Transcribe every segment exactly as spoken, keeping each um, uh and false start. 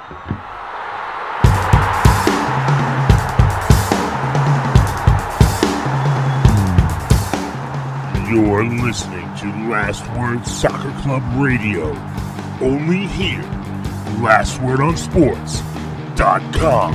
You're listening to Last Word Soccer Club Radio. Only here. last word on sports dot com.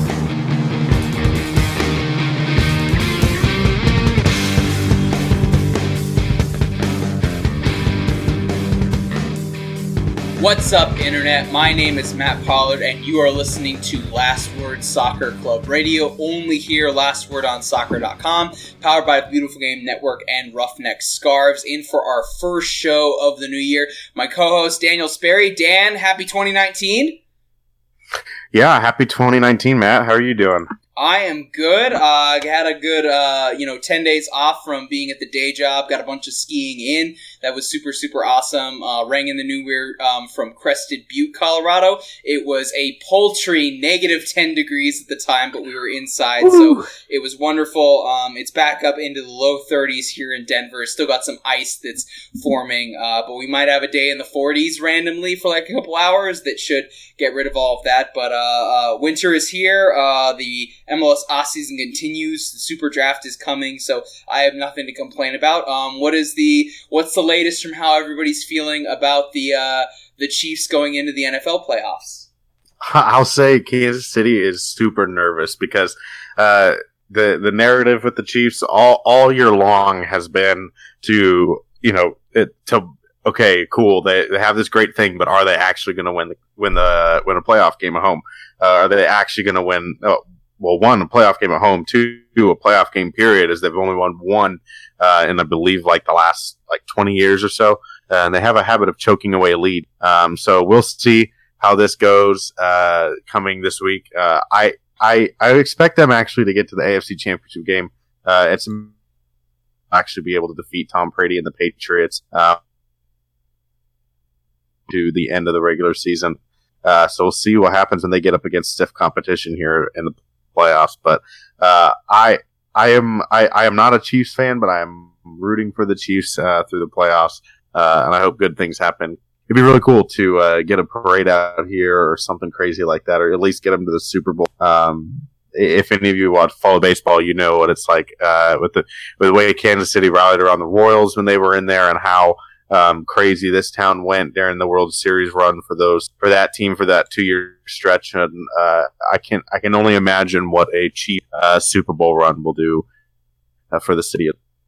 What's up, Internet? My name is Matt Pollard, and you are listening to Last Word Soccer Club Radio, only here, last word on soccer dot com, powered by Beautiful Game Network and Roughneck Scarves. In for our first show of the new year, my co-host Daniel Sperry. Dan, happy twenty nineteen. Yeah, happy twenty nineteen, Matt. How are you doing? I am good. Uh, I had a good, uh, you know, ten days off from being at the day job. Got a bunch of skiing in. That was super, super awesome. Uh, rang in the new year um, from Crested Butte, Colorado. It was a paltry negative ten degrees at the time, but we were inside, Ooh. so it was wonderful. Um, it's back up into the low thirties here in Denver. Still got some ice that's forming, uh, but we might have a day in the forties randomly for like a couple hours that should get rid of all of that. But uh, uh, winter is here. Uh, the M L S off-season continues. The Super Draft is coming, so I have nothing to complain about. Um, what is the what's the latest from how everybody's feeling about the uh, the Chiefs going into the N F L playoffs? I'll say Kansas City is super nervous because uh, the the narrative with the Chiefs all all year long has been to you know it, to okay cool they they have this great thing, but are they actually going to win the win the win a playoff game at home? Uh, are they actually going to win? Oh, Well, one, a playoff game at home, two, a playoff game period, as they've only won one uh, in, I believe, like the last like twenty years or so. Uh, and they have a habit of choking away a lead. Um, so we'll see how this goes uh, coming this week. Uh, I, I I expect them actually to get to the A F C Championship game. Uh, it's actually be able to defeat Tom Brady and the Patriots uh, to the end of the regular season. Uh, so we'll see what happens when they get up against stiff competition here in the playoffs. But uh, I I am I, I am not a Chiefs fan, but I am rooting for the Chiefs uh, through the playoffs, uh, and I hope good things happen. It'd be really cool to uh, get a parade out here or something crazy like that, or at least get them to the Super Bowl. Um, if any of you watch follow baseball, you know what it's like uh, with the with the way Kansas City rallied around the Royals when they were in there, and how Um, crazy this town went during the World Series run for those for that team for that two year stretch, and uh, I can I can only imagine what a cheap uh, Super Bowl run will do uh, for the city.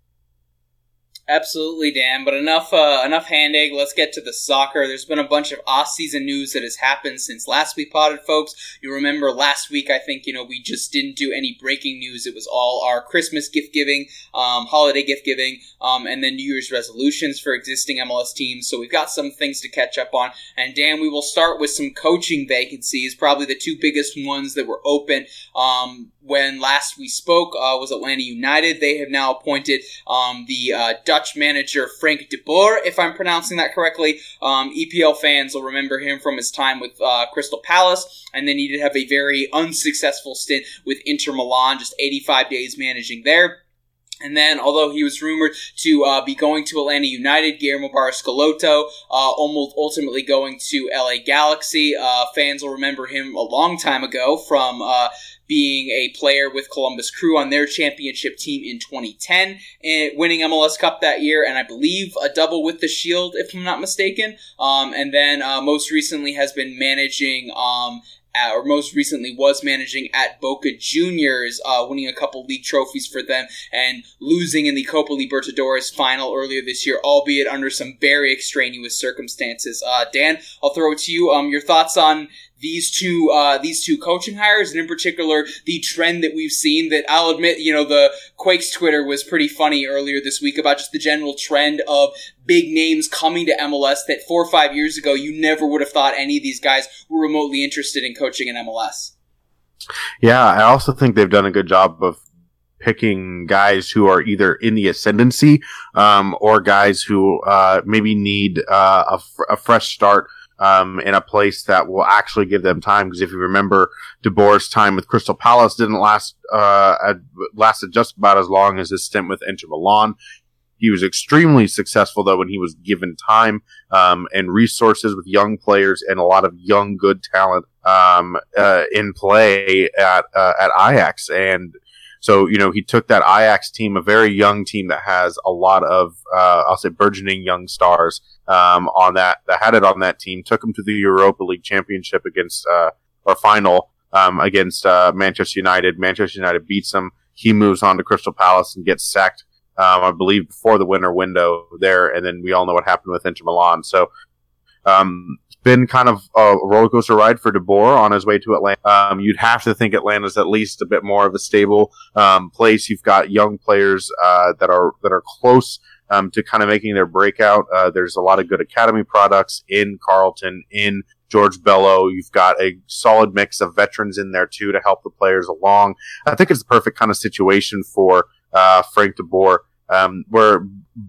Absolutely, Dan. But enough uh, enough hand egg. Let's get to the soccer. There's been a bunch of off-season news that has happened since last we potted, folks. You remember last week, I think, you know, we just didn't do any breaking news. It was all our Christmas gift giving, um, holiday gift giving, um, and then New Year's resolutions for existing M L S teams. So we've got some things to catch up on. And Dan, we will start with some coaching vacancies, probably the two biggest ones that were open um, when last we spoke uh, was Atlanta United. They have now appointed um, the uh, Dutch manager Frank de Boer, if I'm pronouncing that correctly. Um, E P L fans will remember him from his time with uh, Crystal Palace, and then he did have a very unsuccessful stint with Inter Milan, just eighty-five days managing there. And then, although he was rumored to uh, be going to Atlanta United, Guillermo Barros-Schelotto uh, almost ultimately going to L A Galaxy. Uh, fans will remember him a long time ago from uh, being a player with Columbus Crew on their championship team in twenty ten, and winning M L S Cup that year, and I believe a double with the Shield, if I'm not mistaken. Um, and then uh, most recently has been managing... Um, Uh, or most recently was managing at Boca Juniors, uh, winning a couple league trophies for them and losing in the Copa Libertadores final earlier this year, albeit under some very extraneous circumstances. Uh, Dan, I'll throw it to you. Um, your thoughts on these two, uh, these two coaching hires, and in particular, the trend that we've seen that I'll admit, you know, the Quakes Twitter was pretty funny earlier this week about just the general trend of big names coming to M L S that four or five years ago, you never would have thought any of these guys were remotely interested in coaching in M L S. Yeah, I also think they've done a good job of picking guys who are either in the ascendancy um, or guys who uh, maybe need uh, a, f- a fresh start Um, in a place that will actually give them time. Because if you remember, De Boer's time with Crystal Palace didn't last, uh, lasted just about as long as his stint with Inter Milan. He was extremely successful, though, when he was given time um, and resources with young players and a lot of young, good talent um, uh, in play at uh, at Ajax. And so, you know, he took that Ajax team, a very young team that has a lot of, uh, I'll say, burgeoning young stars um, on that, that had it on that team, took them to the Europa League Championship against, uh, or final um, against uh, Manchester United. Manchester United beats them. He moves on to Crystal Palace and gets sacked. Um, I believe before the winter window there, and then we all know what happened with Inter Milan. So, um, it's been kind of a roller coaster ride for De Boer on his way to Atlanta. Um, you'd have to think Atlanta's at least a bit more of a stable um, place. You've got young players uh, that are that are close um, to kind of making their breakout. Uh, there's a lot of good academy products in Carlton, in George Bello. You've got a solid mix of veterans in there too to help the players along. I think it's the perfect kind of situation for uh, Frank De Boer, um, where,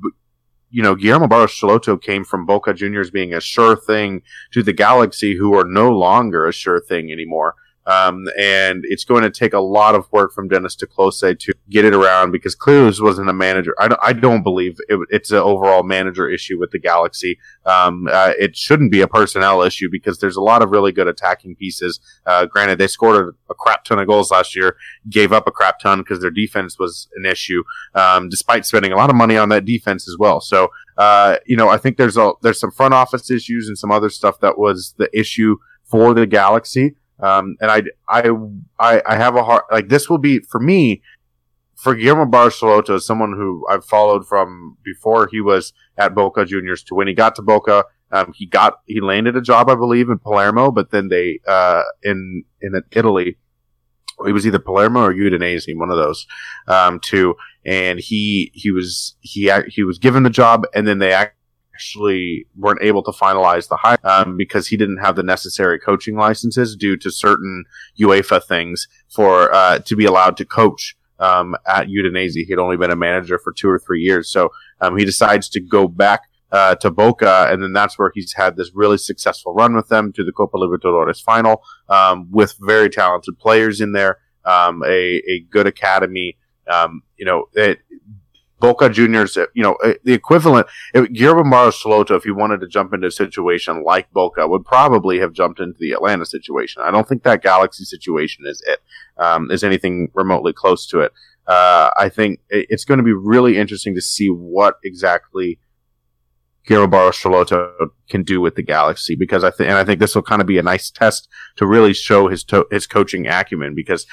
you know, Guillermo Barros Schelotto came from Boca Juniors being a sure thing to the Galaxy, who are no longer a sure thing anymore. Um, and it's going to take a lot of work from Dennis Tuclose to get it around, because clearly this wasn't a manager. I don't, I don't believe it, it's an overall manager issue with the Galaxy. Um, uh, it shouldn't be a personnel issue, because there's a lot of really good attacking pieces. Uh, granted, they scored a, a crap ton of goals last year, gave up a crap ton because their defense was an issue, um, despite spending a lot of money on that defense as well. So, uh, you know, I think there's a, there's some front office issues and some other stuff that was the issue for the Galaxy. Um, and I, I, I, I have a hard, like, this will be, for me, for Guillermo Barros Schelotto, someone who I've followed from before he was at Boca Juniors to when he got to Boca. Um, he got, he landed a job, I believe, in Palermo, but then they, uh, in, in Italy, it was either Palermo or Udinese, one of those, um, two. And he, he was, he, he was given the job, and then they actually, actually weren't able to finalize the hire um, because he didn't have the necessary coaching licenses due to certain UEFA things for uh, to be allowed to coach um, at Udinese. He had only been a manager for two or three years, so um, he decides to go back uh, to Boca, and then that's where he's had this really successful run with them to the Copa Libertadores final um, with very talented players in there, um, a a good academy. Um, you know, it, Boca Juniors, you know, the equivalent, Guillermo Barros Schelotto, if he wanted to jump into a situation like Boca, would probably have jumped into the Atlanta situation. I don't think that Galaxy situation is it, um, is anything remotely close to it. Uh, I think it's going to be really interesting to see what exactly Guillermo Barros Schelotto can do with the Galaxy, because I think, and I think this will kind of be a nice test to really show his to- his coaching acumen, because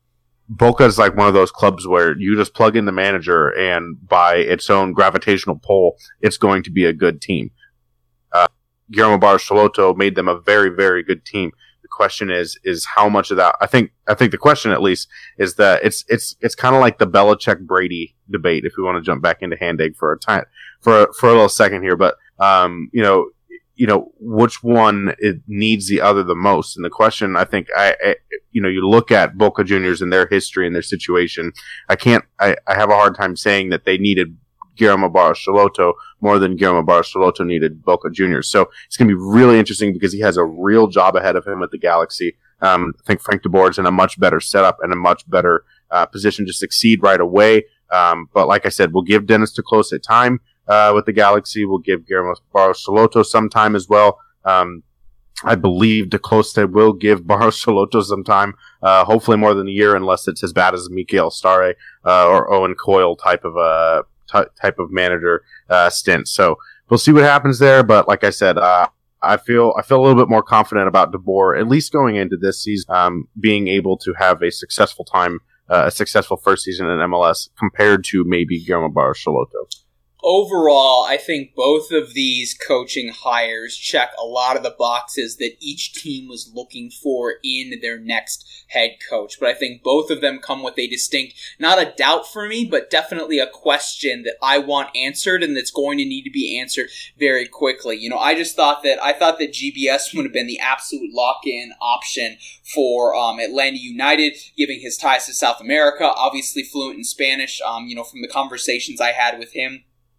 Boca is like one of those clubs where you just plug in the manager, and by its own gravitational pull, it's going to be a good team. Uh, Guillermo Barros Schelotto made them a very, very good team. The question is, is how much of that? I think, I think the question at least is that it's, it's, it's kind of like the Belichick Brady debate. If we want to jump back into Handig for a time, for for a little second here, but um, you know. you know, which one it needs the other the most. And the question, I think, I, I you know, you look at Boca Juniors and their history and their situation. I can't, I, I have a hard time saying that they needed Guillermo Barros Schelotto more than Guillermo Barros Schelotto needed Boca Juniors. So it's going to be really interesting, because he has a real job ahead of him at the Galaxy. Um, I think Frank De Boer is in a much better setup and a much better uh, position to succeed right away. Um, but like I said, we'll give Dennis Tuclose time uh, with the Galaxy. We'll give Guillermo Barros Schelotto some time as well. Um, I believe Tuclose will give Barros Schelotto some time, uh, hopefully more than a year, unless it's as bad as Mikel Starre uh, or Owen Coyle type of a t- type of manager uh, stint. So we'll see what happens there. But like I said, uh, I feel I feel a little bit more confident about De Boer, at least going into this season, um, being able to have a successful time, uh, a successful first season in M L S compared to maybe Guillermo Barros Schelotto. Overall, I think both of these coaching hires check a lot of the boxes that each team was looking for in their next head coach. But I think both of them come with a distinct, not a doubt for me, but definitely a question that I want answered, and that's going to need to be answered very quickly. You know, I just thought that, I thought that G B S would have been the absolute lock-in option for um, Atlanta United, giving his ties to South America, obviously fluent in Spanish, um, you know, from the conversations I had with him.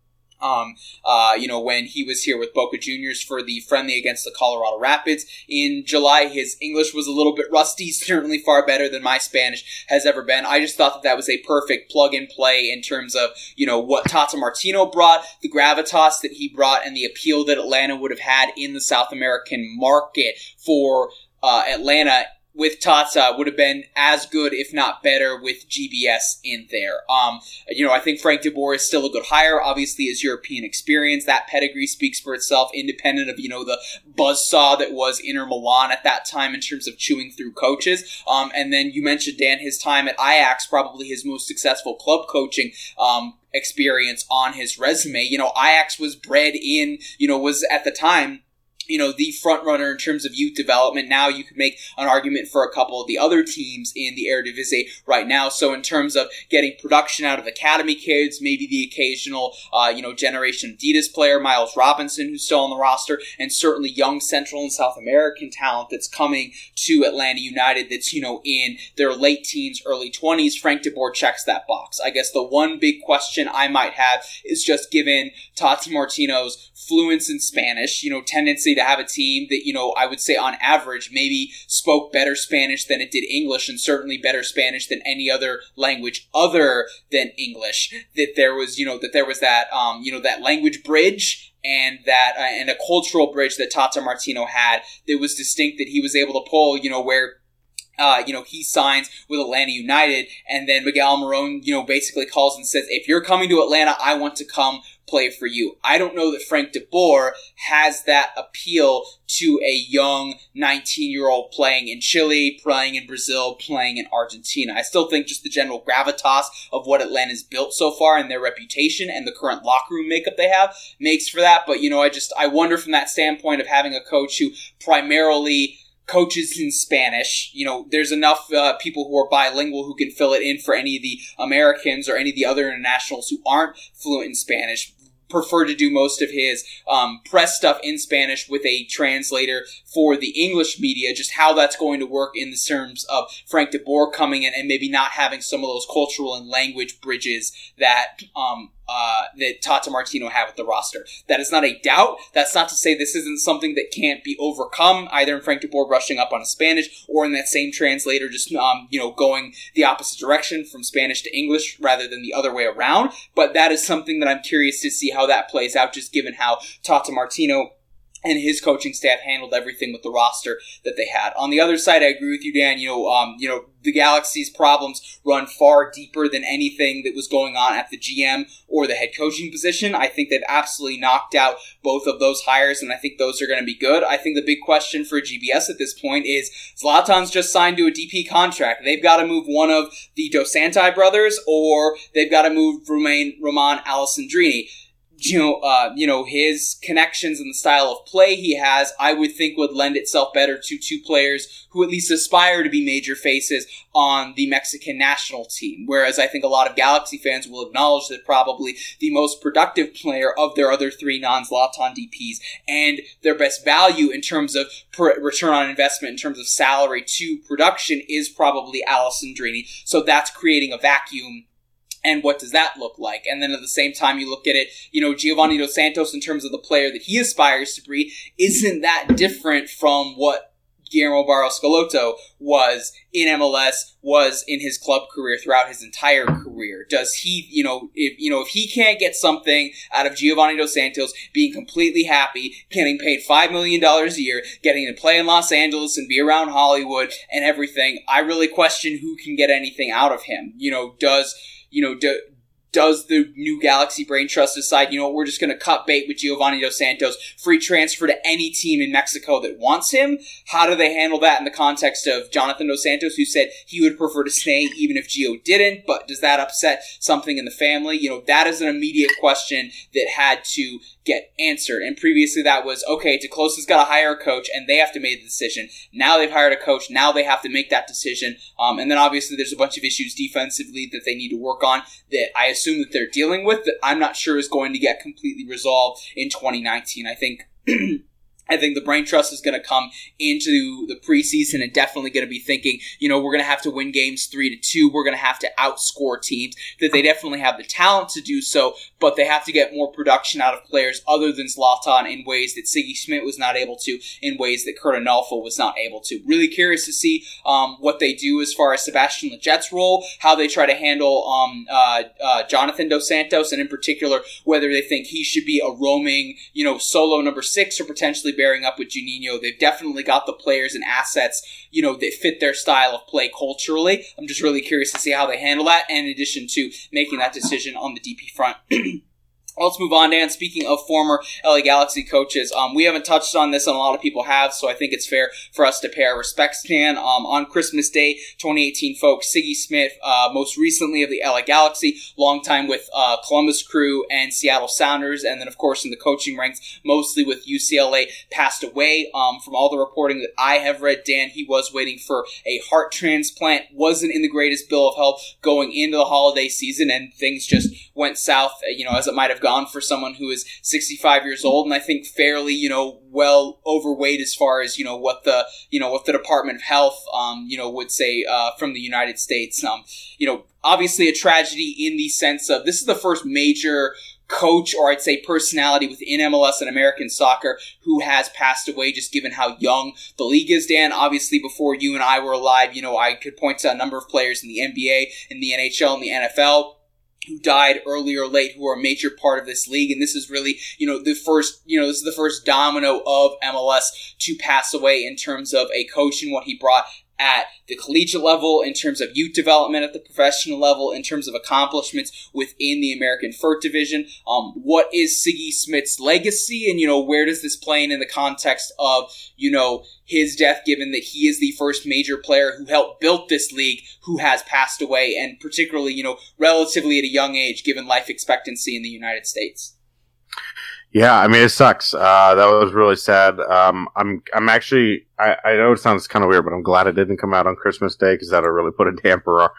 Um, uh, you know, when he was here with Boca Juniors for the friendly against the Colorado Rapids in July, his English was a little bit rusty, certainly far better than my Spanish has ever been. I just thought that that was a perfect plug-and-play in terms of, you know, what Tata Martino brought, the gravitas that he brought, and the appeal that Atlanta would have had in the South American market for uh, Atlanta with Tata would have been as good, if not better, with G B S in there. Um, you know, I think Frank de Boer is still a good hire. Obviously, his European experience, that pedigree speaks for itself, independent of, you know, the buzzsaw that was Inter Milan at that time in terms of chewing through coaches. Um, and then you mentioned, Dan, his time at Ajax, probably his most successful club coaching um, experience on his resume. You know, Ajax was bred in, you know, was at the time, you know, the front runner in terms of youth development. Now you could make an argument for a couple of the other teams in the Eredivisie right now. So in terms of getting production out of academy kids, maybe the occasional, uh, you know, Generation Adidas player, Miles Robinson, who's still on the roster, and certainly young Central and South American talent that's coming to Atlanta United that's, you know, in their late teens, early twenties. Frank de Boer checks that box. I guess the one big question I might have is just given Tata Martino's fluence in Spanish, you know, tendency to have a team that, you know, I would say on average maybe spoke better Spanish than it did English, and certainly better Spanish than any other language other than English, that there was, you know, that there was that, um, you know, that language bridge and that, uh, and a cultural bridge that Tata Martino had that was distinct, that he was able to pull, you know, where Uh, you know, he signs with Atlanta United, and then Miguel Almiron, you know, basically calls and says, if you're coming to Atlanta, I want to come play for you. I don't know that Frank de Boer has that appeal to a young nineteen-year-old playing in Chile, playing in Brazil, playing in Argentina. I still think just the general gravitas of what Atlanta's built so far and their reputation and the current locker room makeup they have makes for that. But, you know, I just, I wonder from that standpoint of having a coach who primarily coaches in Spanish. You know, there's enough uh, people who are bilingual who can fill it in for any of the Americans or any of the other internationals who aren't fluent in Spanish. Prefer to do most of his um, press stuff in Spanish with a translator for the English media. Just how that's going to work in the terms of Frank de Boer coming in and maybe not having some of those cultural and language bridges that um, uh, that Tata Martino had with the roster. That is not a doubt. That's not to say this isn't something that can't be overcome, either in Frank de Boer brushing up on Spanish or in that same translator just um, you know going the opposite direction from Spanish to English rather than the other way around. But that is something that I'm curious to see how that plays out, just given how Tata Martino and his coaching staff handled everything with the roster that they had. On the other side, I agree with you, Dan. You know, um, you know, the Galaxy's problems run far deeper than anything that was going on at the G M or the head coaching position. I think they've absolutely knocked out both of those hires, and I think those are going to be good. I think the big question for G B S at this point is Zlatan's just signed to a D P contract. They've got to move one of the Dos Santos brothers, or they've got to move Romain, Roman Alessandrini. You know, uh, you know, his connections and the style of play he has, I would think would lend itself better to two players who at least aspire to be major faces on the Mexican national team. Whereas I think a lot of Galaxy fans will acknowledge that probably the most productive player of their other three non-Zlatan D Ps and their best value in terms of per- return on investment, in terms of salary to production, is probably Alessandrini. So that's creating a vacuum. And what does that look like? And then at the same time, you look at it, you know, Giovanni Dos Santos, in terms of the player that he aspires to be, isn't that different from what Guillermo Barros Schelotto was in M L S, was in his club career throughout his entire career. Does he, you know, if, you know, if he can't get something out of Giovanni Dos Santos being completely happy, getting paid five million dollars a year, getting to play in Los Angeles and be around Hollywood and everything, I really question who can get anything out of him. You know, does... You know, do, does the new Galaxy Brain Trust decide, you know, we're just going to cut bait with Giovanni Dos Santos, free transfer to any team in Mexico that wants him? How do they handle that in the context of Jonathan Dos Santos, who said he would prefer to stay even if Gio didn't, but does that upset something in the family? You know, that is an immediate question that had to get answered. And previously that was, okay, Teclosa's got to hire a coach, and they have to make the decision. Now they've hired a coach. Now they have to make that decision. Um, and then obviously there's a bunch of issues defensively that they need to work on that I assume that they're dealing with, that I'm not sure is going to get completely resolved in twenty nineteen. I think I think the Brain Trust is going to come into the preseason and definitely going to be thinking, you know, we're going to have to win games three to two. We're going to have to outscore teams, that they definitely have the talent to do so, but they have to get more production out of players other than Zlatan in ways that Sigi Schmidt was not able to, in ways that Kurt Anelka was not able to. Really curious to see um, what they do as far as Sebastian Leget's role, how they try to handle um, uh, uh, Jonathan Dos Santos, and in particular, whether they think he should be a roaming, you know, solo number six or potentially bearing up with Juninho. They've definitely got the players and assets, you know, that fit their style of play culturally. I'm just really curious to see how they handle that, and in addition to making that decision on the D P front. Let's move on, Dan. Speaking of former L A Galaxy coaches, um, we haven't touched on this, and a lot of people have, so I think it's fair for us to pay our respects, Dan. Um, on Christmas Day, twenty eighteen, folks, Sigi Schmidt, uh, most recently of the L A Galaxy, long time with uh, Columbus Crew and Seattle Sounders, and then, of course, in the coaching ranks, mostly with U C L A, passed away. Um, from all the reporting that I have read, Dan, he was waiting for a heart transplant, wasn't in the greatest bill of health going into the holiday season, and things just went south, you know, as it might have gone for someone who is sixty-five years old, and I think fairly, you know, well overweight as far as, you know, what the, you know, what the Department of Health, um, you know, would say, uh, from the United States. Um, you know, obviously a tragedy in the sense of this is the first major coach, or I'd say personality within M L S and American soccer who has passed away, just given how young the league is, Dan. Obviously, before you and I were alive, you know, I could point to a number of players in the N B A, in the N H L, and the N F L who died early or late, who are a major part of this league. And this is really, you know, the first, you know, this is the first domino of M L S to pass away in terms of a coach and what he brought at the collegiate level, in terms of youth development at the professional level, in terms of accomplishments within the American F I R T division. Um, what is Sigi Schmidt's legacy, and, you know, where does this play in in the context of, you know, his death, given that he is the first major player who helped build this league who has passed away, and particularly, you know, relatively at a young age, given life expectancy in the United States? Yeah, I mean, it sucks. Uh, that was really sad. Um, I'm, I'm actually, I, I know it sounds kind of weird, but I'm glad it didn't come out on Christmas Day, because that'll really put a damper uh,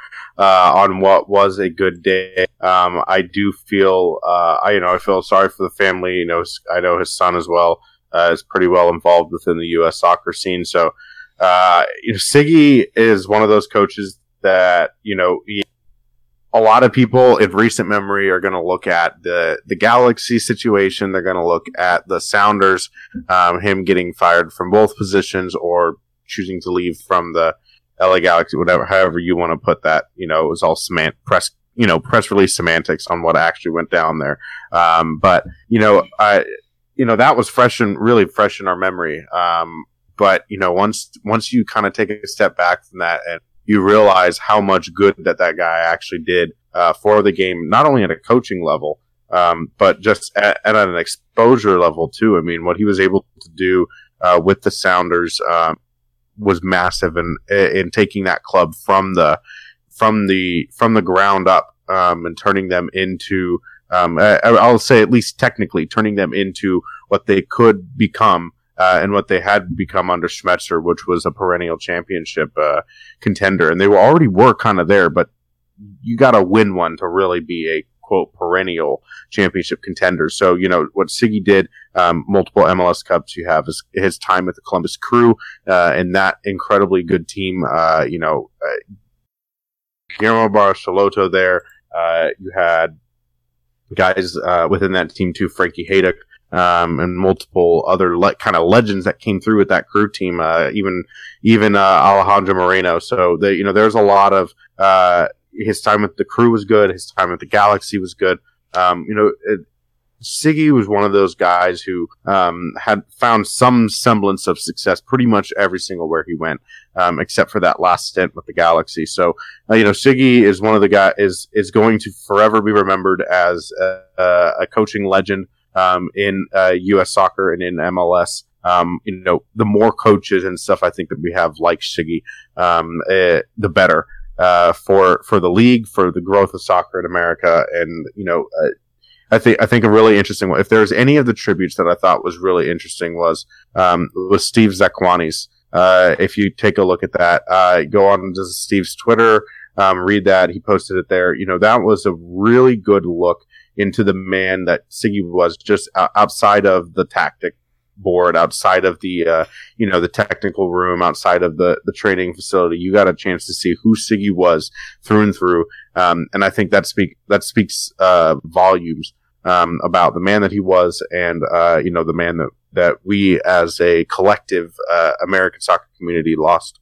on what was a good day. Um, I do feel, uh, I, you know, I feel sorry for the family. You know, I know his son as well, uh, is pretty well involved within the U S soccer scene. So, uh, you know, Sigi is one of those coaches that, you know, he, a lot of people in recent memory are going to look at the, the Galaxy situation. They're going to look at the Sounders, um, him getting fired from both positions or choosing to leave from the L A Galaxy, whatever, however you want to put that. You know, it was all semant press, you know, press release semantics on what actually went down there. Um, but, you know, I, you know, that was fresh and really fresh in our memory. Um, but, you know, once, once you kind of take a step back from that and you realize how much good that that guy actually did uh, for the game, not only at a coaching level, um, but just at, at an exposure level too. I mean, what he was able to do uh, with the Sounders um, was massive, in, in taking that club from the from the from the ground up um, and turning them into, um, I, I'll say at least technically, turning them into what they could become. Uh, and what they had become under Schmetzer, which was a perennial championship uh, contender. And they were already were kind of there, but you got to win one to really be a, quote, perennial championship contender. So, you know, what Sigi did, um, multiple M L S Cups, you have his, his time with the Columbus Crew uh, and that incredibly good team. Uh, you know, uh, Guillermo Barcelotto there. Uh, you had guys uh, within that team, too, Frankie Haydock. Um, and multiple other le- kind of legends that came through with that crew team, uh, even even uh, Alejandro Moreno. So the, you know, there's a lot of uh, his time with the Crew was good. His time with the Galaxy was good. Um, you know, it, Sigi was one of those guys who um, had found some semblance of success pretty much every single where he went, um, except for that last stint with the Galaxy. So, uh, you know, Sigi is one of the guys is is going to forever be remembered as a, a coaching legend. Um, in uh, U S soccer and in M L S, um, you know, the more coaches and stuff I think that we have like Sigi, um, uh, the better uh, for for the league, for the growth of soccer in America, and you know, uh, I think I think a really interesting one. If there's any of the tributes that I thought was really interesting was um, was Steve Zakuani's. Uh, if you take a look at that, uh, go on to Steve's Twitter, um, read that. He posted it there. You know, that was a really good look into the man that Sigi was, just outside of the tactic board, outside of the, uh, you know, the technical room, outside of the, the training facility. You got a chance to see who Sigi was through and through. Um, and I think that speak, that speaks, uh, volumes, um, about the man that he was, and uh, you know, the man that that we as a collective uh, American soccer community lost.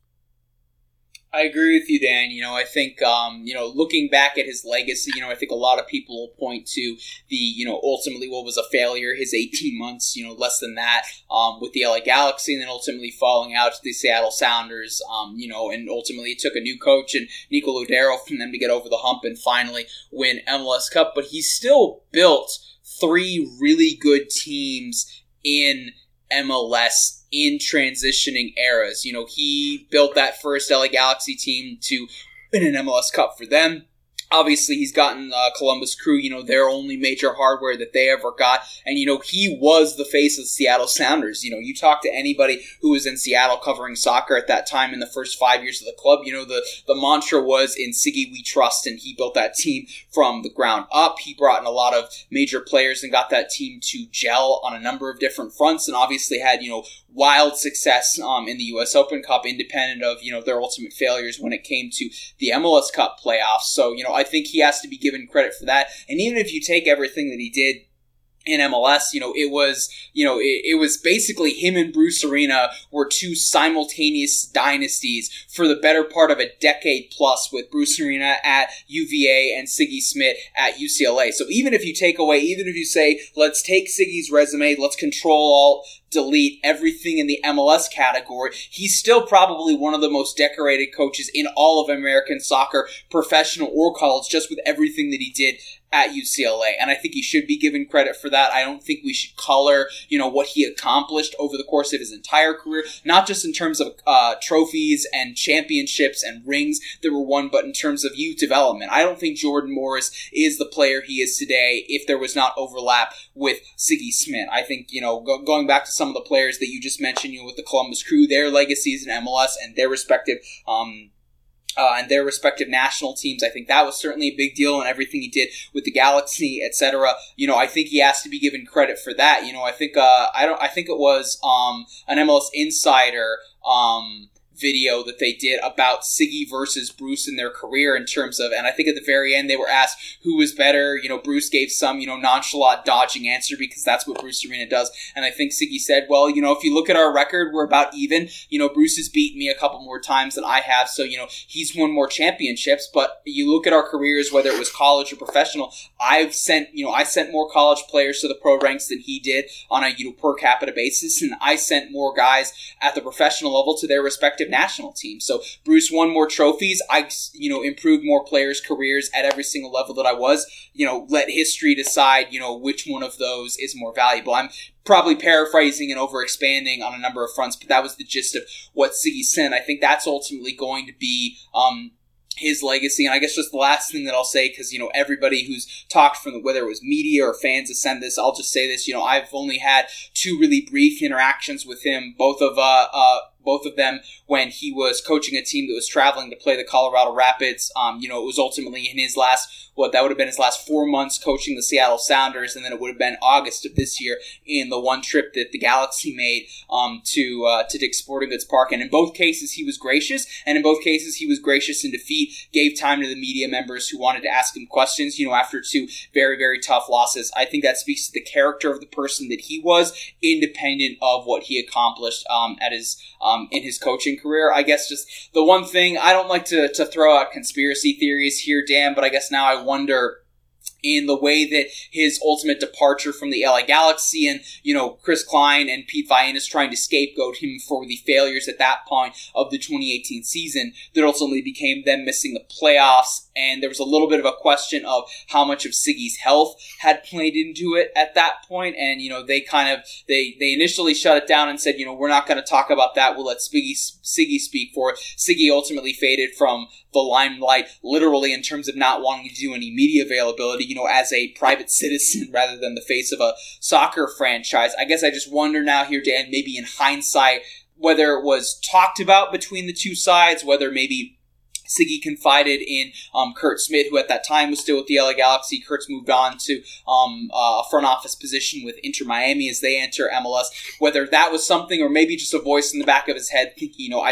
I agree with you, Dan. You know, I think, um, you know, looking back at his legacy, you know, I think a lot of people will point to the, you know, ultimately what was a failure, his eighteen months, you know, less than that, um, with the L A Galaxy, and then ultimately falling out to the Seattle Sounders, um, you know, and ultimately it took a new coach and Nico Lodeiro for them to get over the hump and finally win M L S Cup. But he still built three really good teams in M L S in transitioning eras. You know, he built that first L A Galaxy team to win an M L S Cup for them. Obviously, he's gotten uh, Columbus Crew, you know, their only major hardware that they ever got. And, you know, he was the face of the Seattle Sounders. You know, you talk to anybody who was in Seattle covering soccer at that time in the first five years of the club, you know, the, the mantra was, in Siggy we trust, and he built that team from the ground up. He brought in a lot of major players and got that team to gel on a number of different fronts, and obviously had, you know, wild success um, in the U S Open Cup, independent of, you know, their ultimate failures when it came to the M L S Cup playoffs. So, you know, I think he has to be given credit for that. And even if you take everything that he did in M L S, you know, it was, you know, it, it was basically him and Bruce Arena were two simultaneous dynasties for the better part of a decade plus, with Bruce Arena at U V A and Siggy Smith at U C L A. So even if you take away, even if you say, let's take Siggy's resume, let's control all, delete everything in the M L S category, he's still probably one of the most decorated coaches in all of American soccer, professional or college, just with everything that he did at U C L A. And I think he should be given credit for that. I don't think we should color, you know, what he accomplished over the course of his entire career, not just in terms of uh, trophies and championships and rings that were won, but in terms of youth development. I don't think Jordan Morris is the player he is today if there was not overlap with Siggy Smith. I think, you know, go- going back to some of the players that you just mentioned, you know, with the Columbus Crew, their legacies in M L S and their respective um Uh, and their respective national teams. I think that was certainly a big deal, and everything he did with the Galaxy, et cetera. You know, I think he has to be given credit for that. You know, I think uh, I don't. I think it was um, an M L S Insider um, video that they did about Siggy versus Bruce in their career, in terms of, and I think at the very end they were asked who was better. You know, Bruce gave some, you know, nonchalant, dodging answer, because that's what Bruce Arena does. And I think Siggy said, well, you know, if you look at our record, we're about even. You know, Bruce has beaten me a couple more times than I have, so, you know, he's won more championships. But you look at our careers, whether it was college or professional, I've sent, you know, I sent more college players to the pro ranks than he did on a, you know, per capita basis, and I sent more guys at the professional level to their respective national team. So Bruce won more trophies. I, you know, improved more players' careers at every single level that I was. You know, let history decide, you know, which one of those is more valuable. I'm probably paraphrasing and over-expanding on a number of fronts, but that was the gist of what Siggy said. I think that's ultimately going to be um, his legacy. And I guess just the last thing that I'll say, because, you know, everybody who's talked from the, whether it was media or fans has said this, I'll just say this, you know, I've only had two really brief interactions with him, both of, uh, uh, both of them when he was coaching a team that was traveling to play the Colorado Rapids. Um, you know, it was ultimately in his last, what, that would have been his last four months coaching the Seattle Sounders, and then it would have been August of this year in the one trip that the Galaxy made um, to uh, to Dick's Sporting Goods Park. And in both cases, he was gracious, and in both cases, he was gracious in defeat, gave time to the media members who wanted to ask him questions, you know, after two very, very tough losses. I think that speaks to the character of the person that he was, independent of what he accomplished um, at his um, in his coaching career. I guess just the one thing, I don't like to, to throw out conspiracy theories here, Dan, but I guess now I wonder, in the way that his ultimate departure from the L A Galaxy and, you know, Chris Klein and Pete Vianis trying to scapegoat him for the failures at that point of the twenty eighteen season that ultimately became them missing the playoffs. And there was a little bit of a question of how much of Siggy's health had played into it at that point. And, you know, they kind of, they, they initially shut it down and said, you know, we're not going to talk about that. We'll let Siggy, Siggy speak for it. Siggy ultimately faded from the limelight, literally, in terms of not wanting to do any media availability, you know, as a private citizen rather than the face of a soccer franchise. I guess I just wonder now here, Dan, maybe in hindsight, whether it was talked about between the two sides, whether maybe Siggy confided in um, Kurt Smith, who at that time was still with the L A Galaxy. Kurt's moved on to um, uh, a front office position with Inter Miami as they enter M L S. Whether that was something, or maybe just a voice in the back of his head thinking, you know, I just,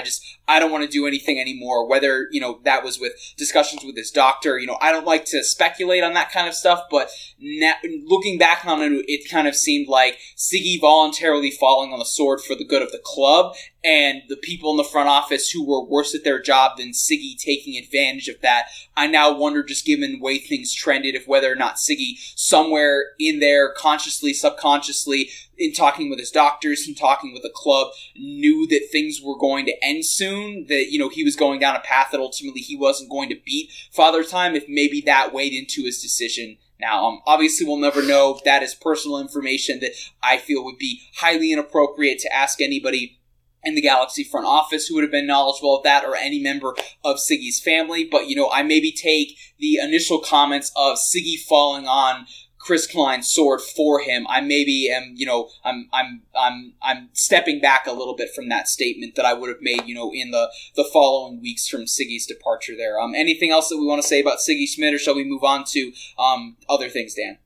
I don't want to do anything anymore, whether, you know, that was with discussions with his doctor. You know, I don't like to speculate on that kind of stuff, but now, looking back on it, it kind of seemed like Siggy voluntarily falling on the sword for the good of the club, and the people in the front office who were worse at their job than Siggy taking advantage of that. I now wonder, just given the way things trended, if whether or not Siggy, somewhere in there, consciously, subconsciously, in talking with his doctors and talking with the club, knew that things were going to end soon, that, you know, he was going down a path that ultimately he wasn't going to beat Father Time, if maybe that weighed into his decision. Now, um, obviously we'll never know. That is personal information that I feel would be highly inappropriate to ask anybody in the Galaxy front office who would have been knowledgeable of that, or any member of Siggy's family. But, you know, I maybe take the initial comments of Siggy falling on Chris Klein's sword for him. I maybe am, you know, I'm, I'm, I'm, I'm stepping back a little bit from that statement that I would have made, you know, in the, the following weeks from Siggy's departure there. Um, anything else that we want to say about Siggy Schmidt, or shall we move on to, um, other things, Dan?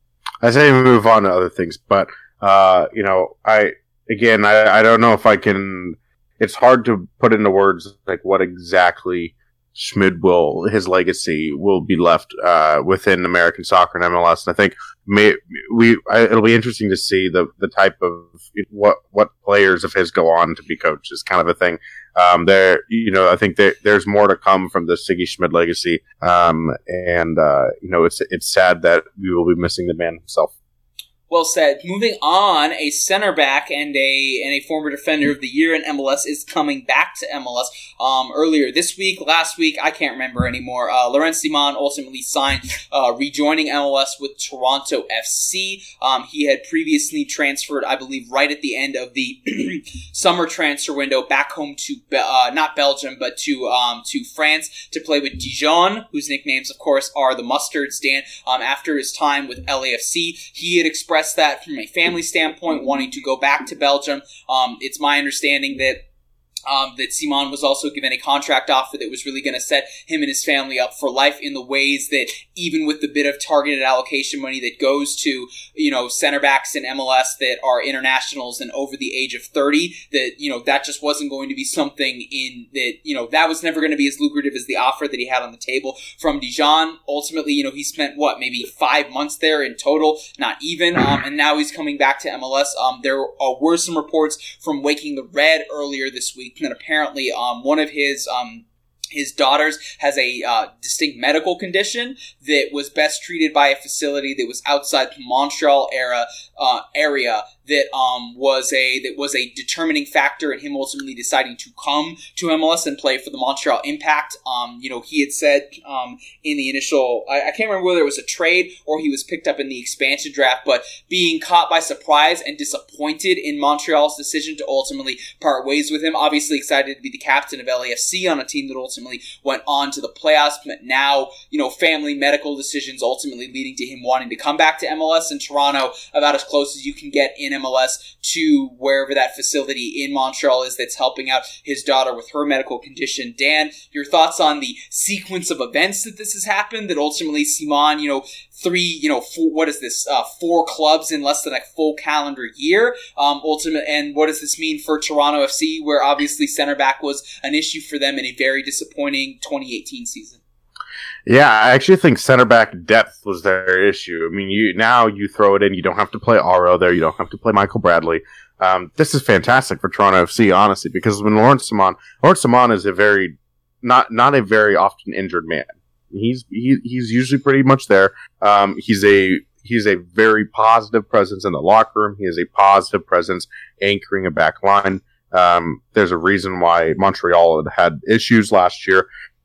I say we move on to other things, but, uh, you know, I, Again, I, I don't know if I can. It's hard to put into words like what exactly Schmid will, his legacy will be left uh, within American soccer and M L S. And I think may, we I, it'll be interesting to see the the type of what what players of his go on to be coaches, kind of a thing. Um, there, you know, I think there, there's more to come from the Siggy Schmid legacy, um, and uh, you know, it's it's sad that we will be missing the man himself. Well said. Moving on, a center back and a and a former defender of the year in M L S is coming back to M L S. Um, earlier this week, last week, I can't remember anymore. Uh, Laurent Ciman ultimately signed, uh, rejoining M L S with Toronto F C. Um, he had previously transferred, I believe, right at the end of the summer transfer window back home to uh, not Belgium, but to um, to France to play with Dijon, whose nicknames, of course, are the Mustards. Dan, um, after his time with L A F C, he had expressed that from a family standpoint, wanting to go back to Belgium. Um, it's my understanding that Um, that Ciman was also given a contract offer that was really going to set him and his family up for life in the ways that, even with the bit of targeted allocation money that goes to, you know, center backs in M L S that are internationals and over the age of thirty, that, you know, that just wasn't going to be something in that, you know, that was never going to be as lucrative as the offer that he had on the table from Dijon. Ultimately, you know, he spent, what, maybe five months there in total, not even, um, and now he's coming back to M L S. Um, there uh, were some reports from Waking the Red earlier this week that apparently um, one of his um, his daughters has a uh, distinct medical condition that was best treated by a facility that was outside the Montreal era uh, area that um, was a that was a determining factor in him ultimately deciding to come to M L S and play for the Montreal Impact. Um, you know, he had said um, in the initial, I, I can't remember whether it was a trade or he was picked up in the expansion draft, but being caught by surprise and disappointed in Montreal's decision to ultimately part ways with him. Obviously excited to be the captain of L A F C on a team that ultimately went on to the playoffs, but now, you know, family medical decisions ultimately leading to him wanting to come back to M L S in Toronto, about as close as you can get in M L S to wherever that facility in Montreal is that's helping out his daughter with her medical condition. Dan, your thoughts on the sequence of events that this has happened, that ultimately Ciman, you know, three, you know, four, what is this, uh, four clubs in less than a full calendar year, um, ultimate, and what does this mean for Toronto F C, where obviously center back was an issue for them in a very disappointing twenty eighteen season? Yeah, I actually think center back depth was their issue. I mean, you now you throw it in. You don't have to play Aro there. You don't have to play Michael Bradley. Um, this is fantastic for Toronto F C, honestly, because when Lawrence Ciman, Lawrence Ciman is a very not not a very often injured man. He's he, he's usually pretty much there. Um, he's a he's a very positive presence in the locker room. He is a positive presence anchoring a back line. Um, there's a reason why Montreal had had issues last year,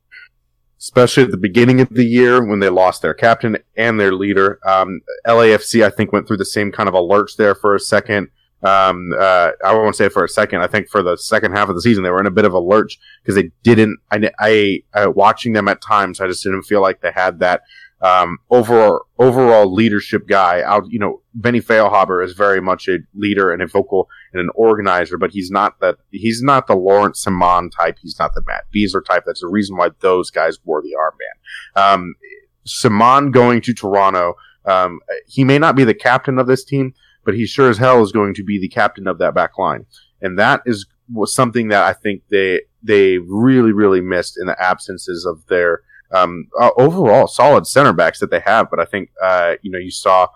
especially at the beginning of the year when they lost their captain and their leader. Um, L A F C, I think, went through the same kind of a lurch there for a second. Um, uh, I won't say for a second. I think for the second half of the season, they were in a bit of a lurch because they didn't, I, I, I, watching them at times, I just didn't feel like they had that, um, overall, overall leadership guy out. You know, Benny Feilhaber is very much a leader and a vocal and an organizer, but he's not that, he's not the Lawrence Ciman type. He's not the Matt Beasler type. That's the reason why those guys wore the armband. Um, Ciman going to Toronto, um, he may not be the captain of this team, but he sure as hell is going to be the captain of that back line. And that is was something that I think they they really really missed in the absences of their um, uh, overall solid center backs that they have. But I think uh, you know you saw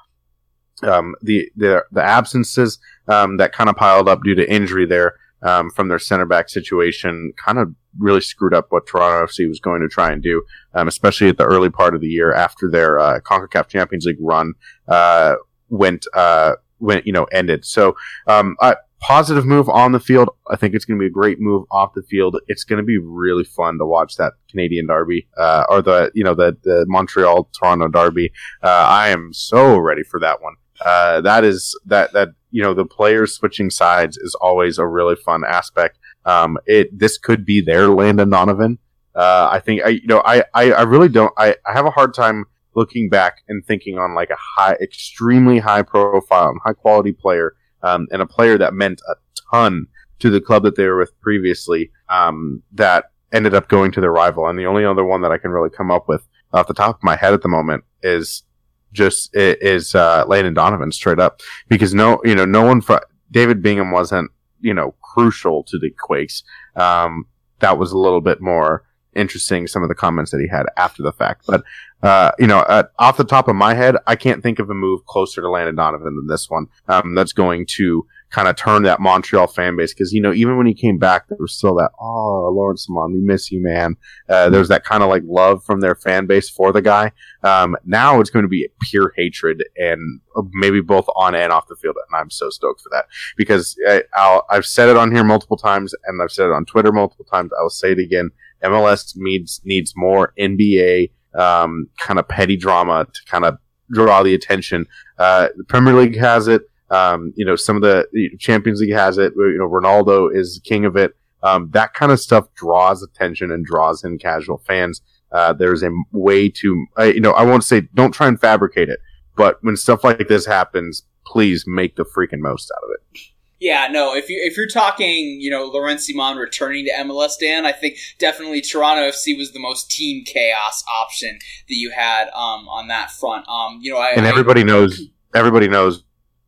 um, the the the absences um, that kind of piled up due to injury there um, from their center back situation kind of really screwed up what Toronto F C was going to try and do, um, especially at the early part of the year after their uh, CONCACAF Champions League run uh, went uh, went you know ended. So um, a positive move on the field. I think it's going to be a great move off the field. It's going to be really fun to watch that Canadian derby uh, or the you know the the Montreal Toronto derby. Uh, I am so ready for that one. Uh, that is that that you know the players switching sides is always a really fun aspect. Um, it this could be their Landon Donovan. Uh, I think I you know I, I, I really don't I, I have a hard time looking back and thinking on like a high extremely high profile and high quality player um, and a player that meant a ton to the club that they were with previously um, that ended up going to their rival. And the only other one that I can really come up with off the top of my head at the moment is just is uh, Landon Donovan straight up, because no you know no one fr- David Bingham wasn't you know crucial to the Quakes. Um, that was a little bit more interesting, some of the comments that he had after the fact. But uh, you know, uh, off the top of my head, I can't think of a move closer to Landon Donovan than this one. Um, that's going to kind of turn that Montreal fan base, because you know even when he came back, there was still that oh Lawrence Simon, we miss you, man. Uh, there was that kind of like love from their fan base for the guy. Um, now it's going to be pure hatred, and maybe both on and off the field, and I'm so stoked for that, because I, I'll, I've said it on here multiple times, and I've said it on Twitter multiple times. I will say it again. M L S needs needs more N B A um, kind of petty drama to kind of draw the attention. Uh, the Premier League has it. Um, you know, some of the Champions League has it. You know, Ronaldo is king of it. Um, that kind of stuff draws attention and draws in casual fans. Uh, there's a way to, uh, you know, I won't say don't try and fabricate it, but when stuff like this happens, please make the freaking most out of it. Yeah, no, if you if you're talking, you know, Laurent Simon returning to M L S, Dan, I think definitely Toronto F C was the most team chaos option that you had um, on that front. Um, you know, I, and everybody I, knows everybody knows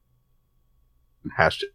hashtag.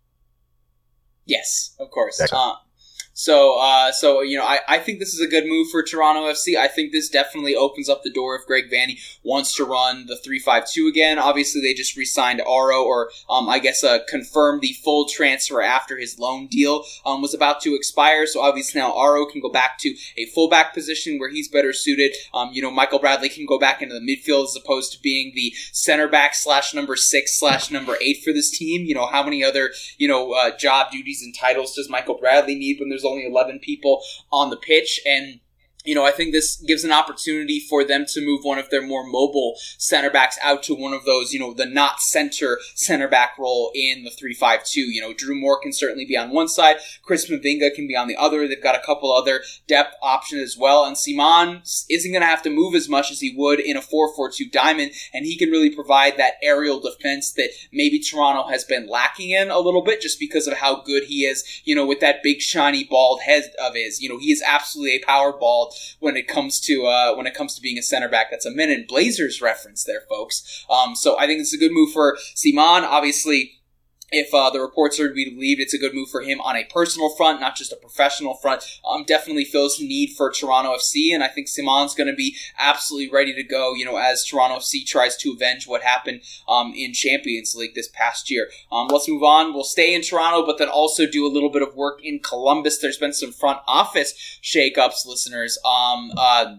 Yes, of course. Uh, so, uh, so you know, I, I think this is a good move for Toronto F C. I think this definitely opens up the door if Greg Vanney wants to run the three five two again. Obviously, they just re-signed Aro, or um, I guess uh, confirmed the full transfer after his loan deal um, was about to expire. So obviously now Aro can go back to a fullback position where he's better suited. Um, you know, Michael Bradley can go back into the midfield as opposed to being the center back slash number six slash number eight for this team. You know, how many other you know uh, job duties and titles does Michael Bradley need when there's only eleven people on the pitch? And you know, I think this gives an opportunity for them to move one of their more mobile center backs out to one of those, you know, the not center center back role in the three five two. You know, Drew Moore can certainly be on one side. Chris Mavinga can be on the other. They've got a couple other depth options as well. And Simon isn't going to have to move as much as he would in a four four two diamond. And he can really provide that aerial defense that maybe Toronto has been lacking in a little bit just because of how good he is, you know, with that big shiny bald head of his. You know, he is absolutely a power ball when it comes to uh, when it comes to being a center back. That's a Men in Blazers reference there, folks. Um, so I think it's a good move for Simon. Obviously, if uh, the reports are to be believed, it's a good move for him on a personal front, not just a professional front. Um, definitely feels the need for Toronto F C, and I think Simon's going to be absolutely ready to go, you know, as Toronto F C tries to avenge what happened um, in Champions League this past year. Um, let's move on. We'll stay in Toronto, but then also do a little bit of work in Columbus. There's been some front office shakeups, listeners. Um, uh,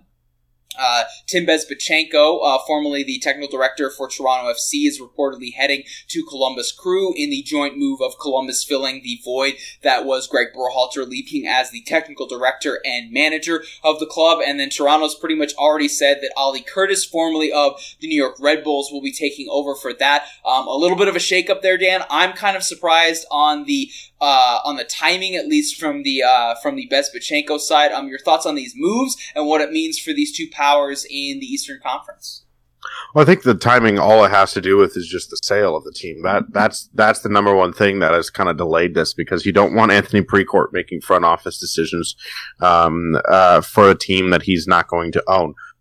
Uh, Tim Bezbatchenko, uh, formerly the technical director for Toronto F C, is reportedly heading to Columbus Crew in the joint move of Columbus filling the void that was Greg Berhalter leaving as the technical director and manager of the club. And then Toronto's pretty much already said that Ollie Curtis, formerly of the New York Red Bulls, will be taking over for that. Um, a little bit of a shakeup there, Dan. I'm kind of surprised on the Uh, on the timing, at least from the uh, from the Bezbatchenko side. Um, your thoughts on these moves and what it means for these two powers in the Eastern Conference? Well, I think the timing, all it has to do with is just the sale of the team. That that's that's the number one thing that has kind of delayed this, because you don't want Anthony Precourt making front office decisions um, uh, for a team that he's not going to own.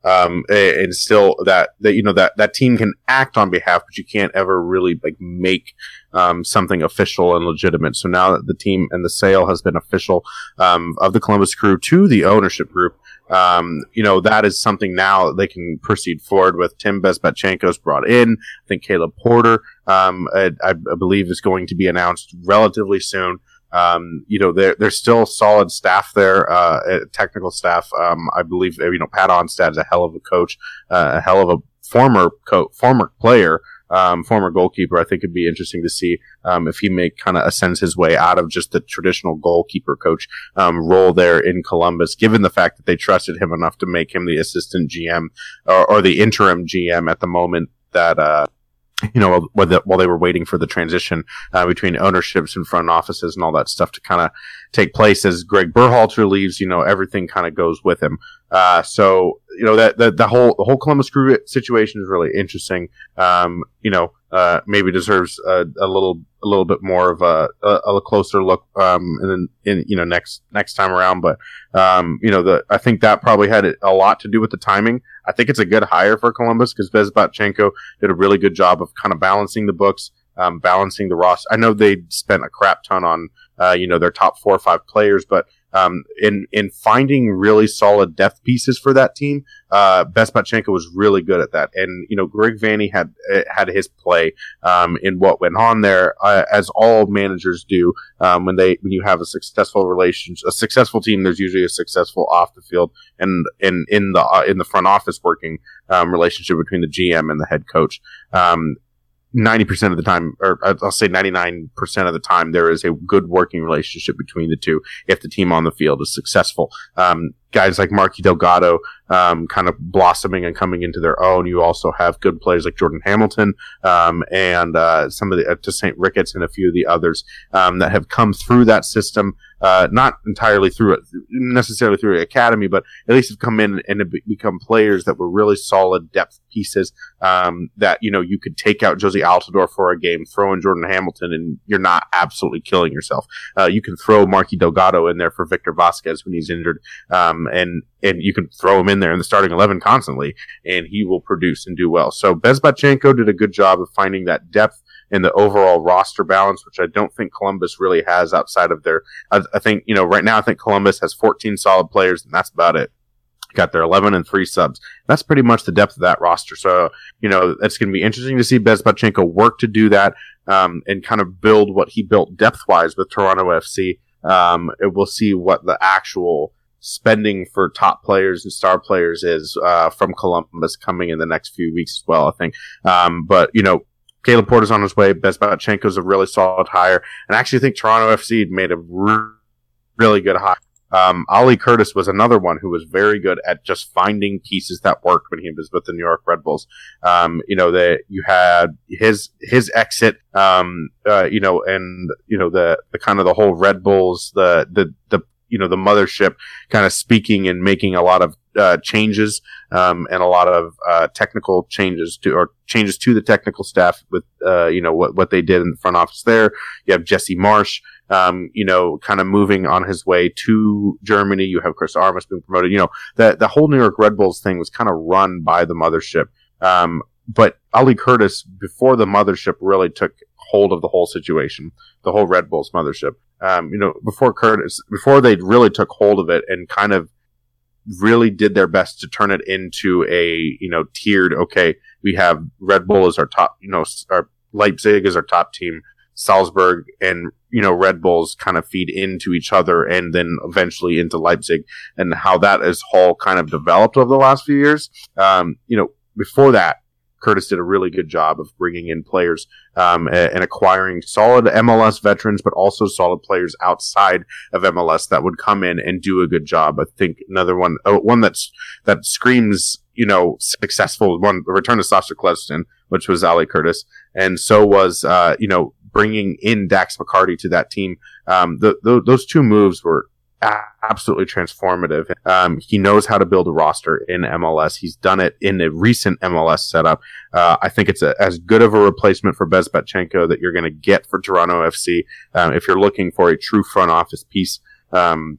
um, and still that, that, you know, that, that team can act on behalf, but you can't ever really like make, um, something official and legitimate. So now that the team and the sale has been official, um, of the Columbus Crew to the ownership group, um, you know, that is something now they can proceed forward with. Tim Bezbatchenko's brought in. I think Caleb Porter, um, I, I believe is going to be announced relatively soon. Um, you know, there, there's still solid staff there, uh, technical staff. Um, I believe, you know, Pat Onstad is a hell of a coach, uh, a hell of a former co- former player, um, former goalkeeper. I think it'd be interesting to see, um, if he may kind of ascends his way out of just the traditional goalkeeper coach, um, role there in Columbus, given the fact that they trusted him enough to make him the assistant G M or, or the interim G M at the moment that, uh, you know, while, the, while they were waiting for the transition uh, between ownerships and front offices and all that stuff to kind of take place as Greg Berhalter leaves, you know, everything kind of goes with him. Uh, so, you know, that, that the whole the whole Columbus Crew situation is really interesting. Um, you know, uh, maybe deserves a, a little a little bit more of a, a, a closer look, um, and then in you know next next time around. But um, you know, the I think that probably had a lot to do with the timing. I think it's a good hire for Columbus because Bezbatchenko did a really good job of kind of balancing the books, um, balancing the roster. I know they spent a crap ton on uh, you know their top four or five players, but Um, in, in finding really solid depth pieces for that team, uh, Bezbatchenko was really good at that. And, you know, Greg Vanney had, had his play, um, in what went on there, uh, as all managers do, um, when they, when you have a successful relationship, a successful team, there's usually a successful off the field and, and in the, uh, in the front office working, um, relationship between the G M and the head coach. Um, ninety percent of the time, or I'll say ninety-nine percent of the time, there is a good working relationship between the two if the team on the field is successful. Um, guys like Marky Delgado, um, kind of blossoming and coming into their own. You also have good players like Jordan Hamilton, um, and, uh, some of the, uh, to Saint Ricketts and a few of the others, um, that have come through that system, uh, not entirely through it, necessarily through the academy, but at least have come in and have become players that were really solid depth pieces, um, that, you know, you could take out Josie Altidore for a game, throw in Jordan Hamilton, and you're not absolutely killing yourself. Uh, you can throw Marky Delgado in there for Victor Vasquez when he's injured, um, and and you can throw him in there in the starting eleven constantly, and he will produce and do well. So Bezbatchenko did a good job of finding that depth in the overall roster balance, which I don't think Columbus really has outside of their. I, I think you know right now I think Columbus has fourteen solid players, and that's about it. Got their eleven and three subs. That's pretty much the depth of that roster. So, you know, it's going to be interesting to see Bezbatchenko work to do that, um, and kind of build what he built depth-wise with Toronto F C. Um, and we'll see what the actual spending for top players and star players is, uh, from Columbus coming in the next few weeks as well, I think. Um, but, you know, Caleb Porter's on his way. Bezbatchenko's a really solid hire. And I actually think Toronto F C made a re- really good hire. Um, Ali Curtis was another one who was very good at just finding pieces that worked when he was with the New York Red Bulls. Um, you know, that you had his, his exit, um, uh, you know, and, you know, the, the kind of the whole Red Bulls, the, the, the, you know, the mothership kind of speaking and making a lot of, uh, changes, um, and a lot of, uh, technical changes to, or changes to the technical staff with, uh, you know, what, what they did in the front office there. You have Jesse Marsh, um, you know, kind of moving on his way to Germany. You have Chris Armas being promoted. You know, the, the whole New York Red Bulls thing was kind of run by the mothership. Um, but Ali Curtis, before the mothership really took hold of the whole situation, the whole Red Bulls mothership, um, you know, before Curtis, before they really took hold of it and kind of really did their best to turn it into a, you know, tiered, okay, we have Red Bull as our top, you know, our Leipzig is our top team, Salzburg and, you know, Red Bulls kind of feed into each other and then eventually into Leipzig, and how that is all kind of developed over the last few years. Um, you know, before that, Curtis did a really good job of bringing in players, um, and acquiring solid M L S veterans, but also solid players outside of M L S that would come in and do a good job. I think another one, uh, one that's, that screams, you know, successful one, the return to Sasha Kleston, which was Ali Curtis. And so was, uh, you know, bringing in Dax McCarty to that team. Um, the, the, those two moves were absolutely transformative. Um, he knows how to build a roster in M L S. He's done it in a recent M L S setup. Uh, I think it's a, as good of a replacement for Bezbatchenko that you're going to get for Toronto F C. Um, if you're looking for a true front office piece, um,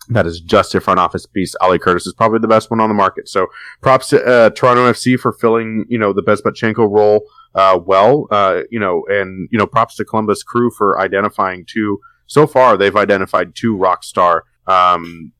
that is just a front office piece. Ali Curtis is probably the best one on the market. So props to uh, Toronto F C for filling, you know, the Bezbatchenko role uh, well, uh, you know, and, you know, props to Columbus Crew for identifying two. So far, they've identified two rock star um,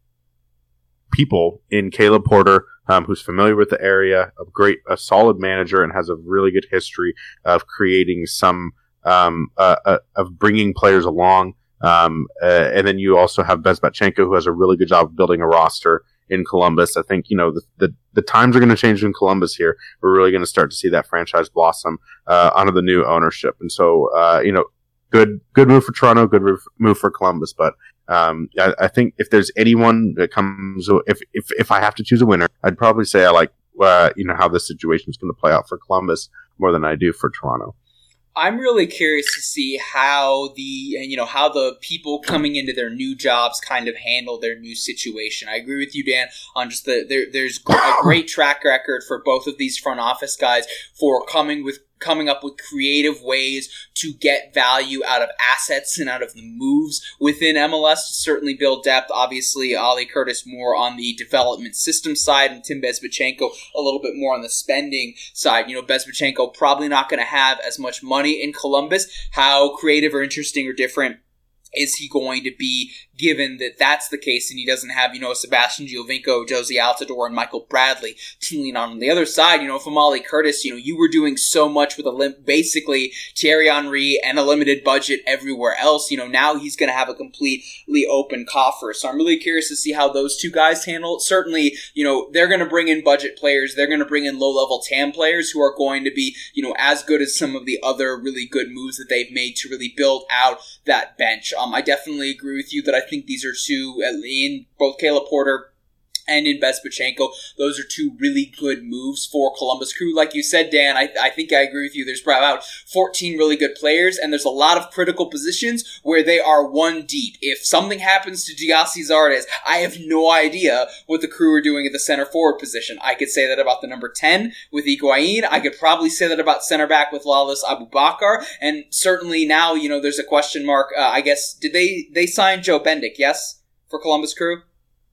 people in Caleb Porter, um, who's familiar with the area, a great, a solid manager, and has a really good history of creating some, um, uh, uh, of bringing players along. Um, uh, and then you also have Bezbatchenko, who has a really good job of building a roster in Columbus. I think, you know, the, the, the times are going to change in Columbus here. We're really going to start to see that franchise blossom, uh, under the new ownership. And so, uh, you know, good, good move for Toronto, good move, move for Columbus. But, um, I, I think if there's anyone that comes, if, if, if I have to choose a winner, I'd probably say I like, uh, you know, how this situation is going to play out for Columbus more than I do for Toronto. I'm really curious to see how the, you know, how the people coming into their new jobs kind of handle their new situation. I agree with you, Dan, on just the, there, there's a great track record for both of these front office guys for coming with, coming up with creative ways to get value out of assets and out of the moves within M L S to certainly build depth. Obviously, Ali Curtis more on the development system side and Tim Bezbatchenko a little bit more on the spending side. You know, Bezbatchenko probably not going to have as much money in Columbus. How creative or interesting or different is he going to be, given that that's the case and he doesn't have, you know, Sebastian Giovinco, Josie Altidore, and Michael Bradley to lean on. On the other side, you know, from Ali Curtis, you know, you were doing so much with a lim- basically Thierry Henry and a limited budget everywhere else. You know, now he's going to have a completely open coffer. So I'm really curious to see how those two guys handle it. Certainly, you know, they're going to bring in budget players. They're going to bring in low-level T A M players who are going to be, you know, as good as some of the other really good moves that they've made to really build out that bench. Um, I definitely agree with you that I think these are two, in both Caleb Porter and in Bezbatchenko, those are two really good moves for Columbus Crew. Like you said, Dan, I, I think I agree with you. There's probably about fourteen really good players, and there's a lot of critical positions where they are one deep. If something happens to Giassi Zardes, I have no idea what the Crew are doing at the center forward position. I could say that about the number ten with Higuain. I could probably say that about center back with Lalas Abubakar, and certainly now, you know, there's a question mark. Uh, I guess, did they, they sign Joe Bendik, yes, for Columbus Crew?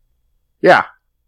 Yeah.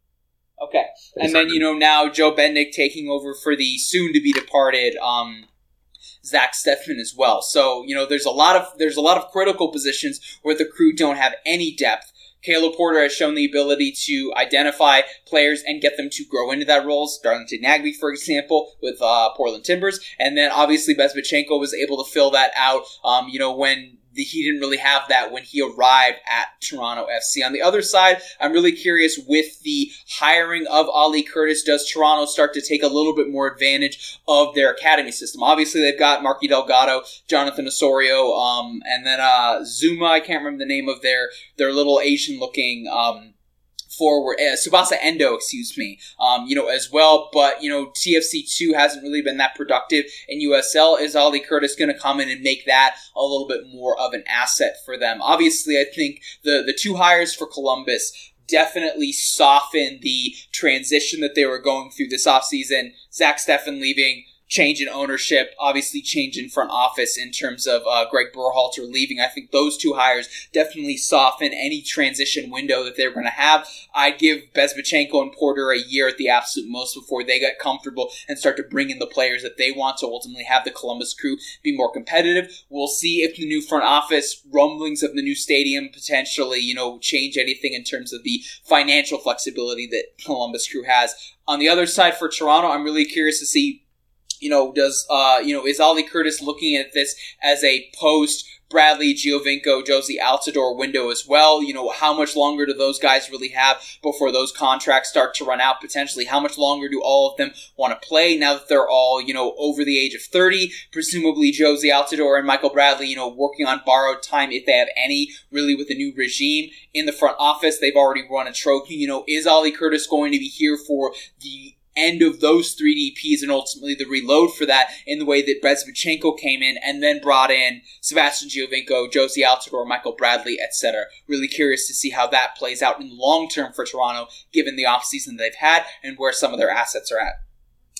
Okay. And then, you know, now Joe Bendik taking over for the soon-to-be-departed um, Zach Steffen as well. So, you know, there's a lot of there's a lot of critical positions where the Crew don't have any depth. Caleb Porter has shown the ability to identify players and get them to grow into that role. Darlington Nagbe, for example, with uh, Portland Timbers. And then, obviously, Bezbatchenko was able to fill that out, um, you know, when the, he didn't really have that when he arrived at Toronto F C. On the other side, I'm really curious with the hiring of Ali Curtis, does Toronto start to take a little bit more advantage of their academy system? Obviously, they've got Marky Delgado, Jonathan Osorio, um, and then uh, Zuma, I can't remember the name of their, their little Asian-looking um forward, uh, Tsubasa Endo, excuse me, um, you know, as well. But, you know, T F C two hasn't really been that productive in U S L. Is Ali Curtis going to come in and make that a little bit more of an asset for them? Obviously, I think the, the two hires for Columbus definitely soften the transition that they were going through this offseason. Zach Steffen leaving, change in ownership, obviously change in front office in terms of uh, Greg Berhalter leaving. I think those two hires definitely soften any transition window that they're going to have. I'd give Bezbatchenko and Porter a year at the absolute most before they get comfortable and start to bring in the players that they want to ultimately have the Columbus Crew be more competitive. We'll see if the new front office rumblings of the new stadium potentially, you know, change anything in terms of the financial flexibility that Columbus Crew has. On the other side for Toronto, I'm really curious to see, you know, does, uh, you know, is Ali Curtis looking at this as a post Bradley, Giovinco, Josie Altidore window as well? You know, how much longer do those guys really have before those contracts start to run out potentially? How much longer do all of them want to play now that they're all, you know, over the age of thirty? Presumably Josie Altidore and Michael Bradley, you know, working on borrowed time if they have any, really with the new regime in the front office. They've already won a trophy. You know, is Ali Curtis going to be here for the end of those three D Ps and ultimately the reload for that in the way that Bezbatchenko came in and then brought in Sebastian Giovinco, Josie Altidore, Michael Bradley, et cetera. Really curious to see how that plays out in the long term for Toronto, given the offseason they've had and where some of their assets are at.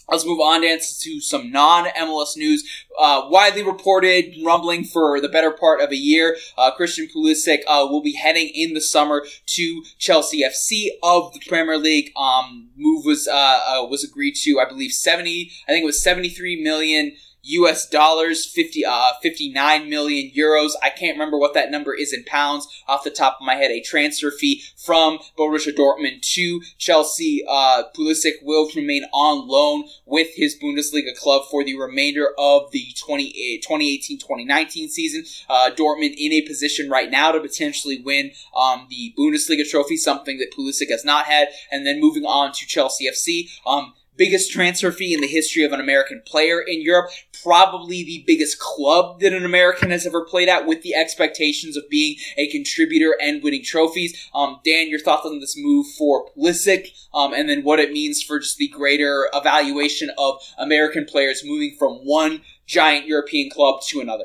Let's move on, Dan, to some non-M L S news. Uh, widely reported, rumbling for the better part of a year, uh, Christian Pulisic uh, will be heading in the summer to Chelsea F C of the Premier League. Um, move was uh, uh, was agreed to, I believe, seventy. I think it was seventy-three million U S dollars, fifty, uh, fifty-nine million euros. I can't remember what that number is in pounds off the top of my head. A transfer fee from Borussia Dortmund to Chelsea. Uh, Pulisic will remain on loan with his Bundesliga club for the remainder of the twenty eighteen twenty nineteen season. Uh, Dortmund in a position right now to potentially win um, the Bundesliga trophy, something that Pulisic has not had. And then moving on to Chelsea F C. Um, Biggest transfer fee in the history of an American player in Europe. Probably the biggest club that an American has ever played at, with the expectations of being a contributor and winning trophies. Um, Dan, your thoughts on this move for Pulisic, um, and then what it means for just the greater evaluation of American players moving from one giant European club to another?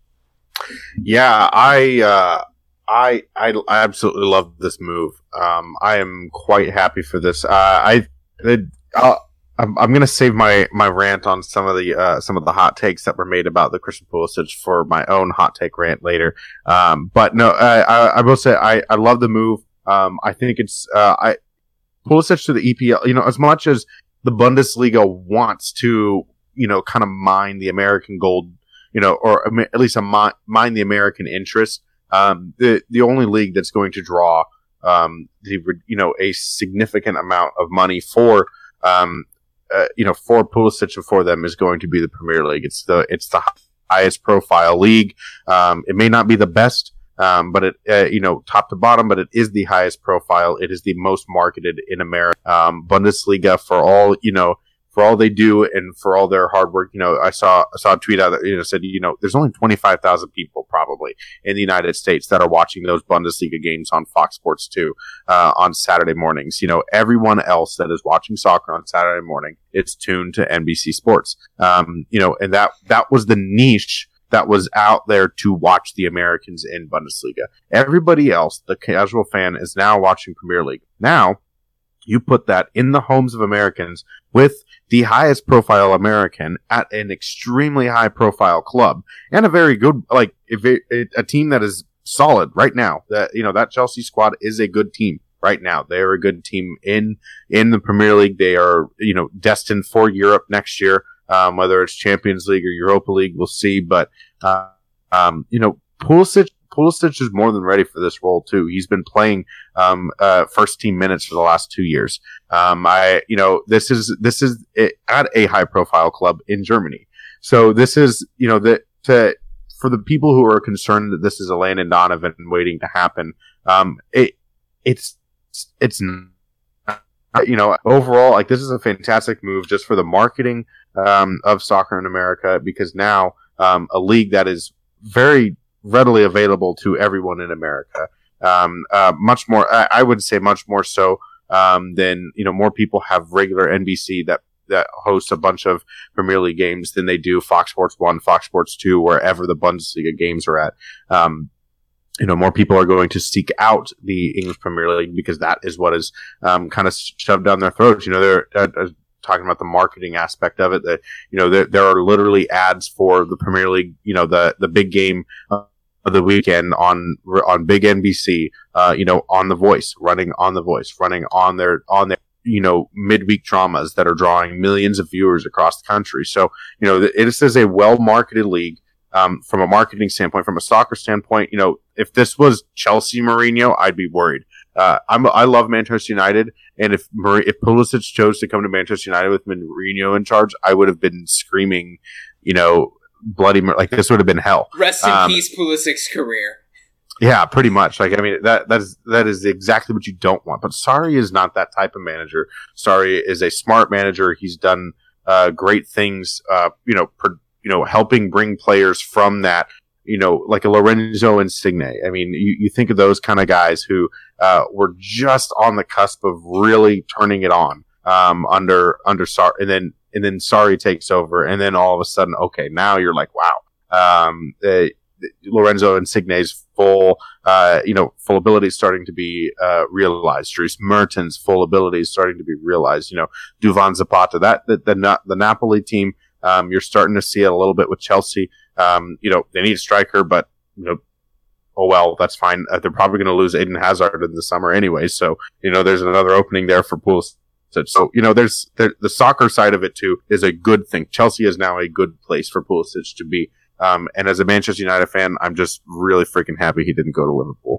Yeah, I, uh, I, I, I absolutely love this move. Um, I am quite happy for this. Uh, I, it, I'll, I'm, I'm going to save my, my rant on some of the uh, some of the hot takes that were made about the Christian Pulisic for my own hot take rant later. Um, but no, I, I, I will say I, I love the move. Um, I think it's uh, I Pulisic to the E P L. You know, as much as the Bundesliga wants to, you know, kind of mine the American gold, you know, or at least a mine, mine the American interest. Um, the the only league that's going to draw um, the you know a significant amount of money for um. Uh, you know, for Pulisic and for them is going to be the Premier League. It's the it's the highest profile league. Um, it may not be the best, um, but it uh, you know top to bottom, but it is the highest profile. It is the most marketed in America. Um, Bundesliga, for all you know, for all they do and for all their hard work. You know, I saw I saw a tweet out that you know said you know there's only twenty-five thousand people probably in the United States that are watching those Bundesliga games on Fox Sports two uh, on Saturday mornings. You know, everyone else that is watching soccer on Saturday morning, it's tuned to N B C Sports. Um, you know, and that that was the niche that was out there to watch the Americans in Bundesliga. Everybody else, the casual fan, is now watching Premier League. Now, you put that in the homes of Americans with the highest profile American at an extremely high profile club and a very good, like, if it, it, a team that is solid right now. That, you know, that Chelsea squad is a good team right now. They are a good team in, in the Premier League. They are, you know, destined for Europe next year. Um, whether it's Champions League or Europa League, we'll see. But, uh, um, you know, Pulisic, Pulisic is more than ready for this role too. He's been playing um, uh, first team minutes for the last two years. Um, I, you know, this is this is at a high profile club in Germany. So this is, you know, that to for the people who are concerned that this is a Landon Donovan waiting to happen. Um, it it's it's you know overall, like, this is a fantastic move just for the marketing um, of soccer in America, because now um, a league that is very readily available to everyone in America. Um, uh, much more, I, I would say much more so, um, than, you know, more people have regular N B C that, that hosts a bunch of Premier League games than they do Fox Sports one, Fox Sports two, wherever the Bundesliga games are at. Um, you know, more people are going to seek out the English Premier League because that is what is, um, kind of shoved down their throats. You know, they're, uh, talking about the marketing aspect of it, that, you know, there, there are literally ads for the Premier League, you know, the, the big game uh, of the weekend on, on big N B C, uh, you know, on The Voice, running on The Voice, running on their, on their, you know, midweek dramas that are drawing millions of viewers across the country. So, you know, it is a well-marketed league. Um, from a marketing standpoint, from a soccer standpoint, you know, if this was Chelsea Mourinho, I'd be worried. Uh, I'm, I love Manchester United, and if Mar- if Pulisic chose to come to Manchester United with Mourinho in charge, I would have been screaming, you know, bloody, like, this would have been hell. Rest in um, peace, Pulisic's career. Yeah, pretty much. Like, I mean, that that is that is exactly what you don't want. But Sarri is not that type of manager. Sarri is a smart manager. He's done uh, great things. Uh, you know, per, you know, helping bring players from that. You know, like a Lorenzo Insigne. I mean, you, you think of those kind of guys who uh, were just on the cusp of really turning it on um, under under Sarri, and then and then Sarri takes over, and then all of a sudden, okay, now you're like, wow. Um, uh, Lorenzo Insigne's full, uh, you know, full ability starting to be uh, realized. Dries Mertens' full ability is starting to be realized. You know, Duvan Zapata, that the the, the Napoli team, um, you're starting to see it a little bit with Chelsea. Um, you know, they need a striker, but you know, oh well, that's fine. Uh, they're probably going to lose Eden Hazard in the summer anyway, so you know, there's another opening there for Pulisic. So you know, there's there, the soccer side of it too is a good thing. Chelsea is now a good place for Pulisic to be. Um, and as a Manchester United fan, I'm just really freaking happy he didn't go to Liverpool.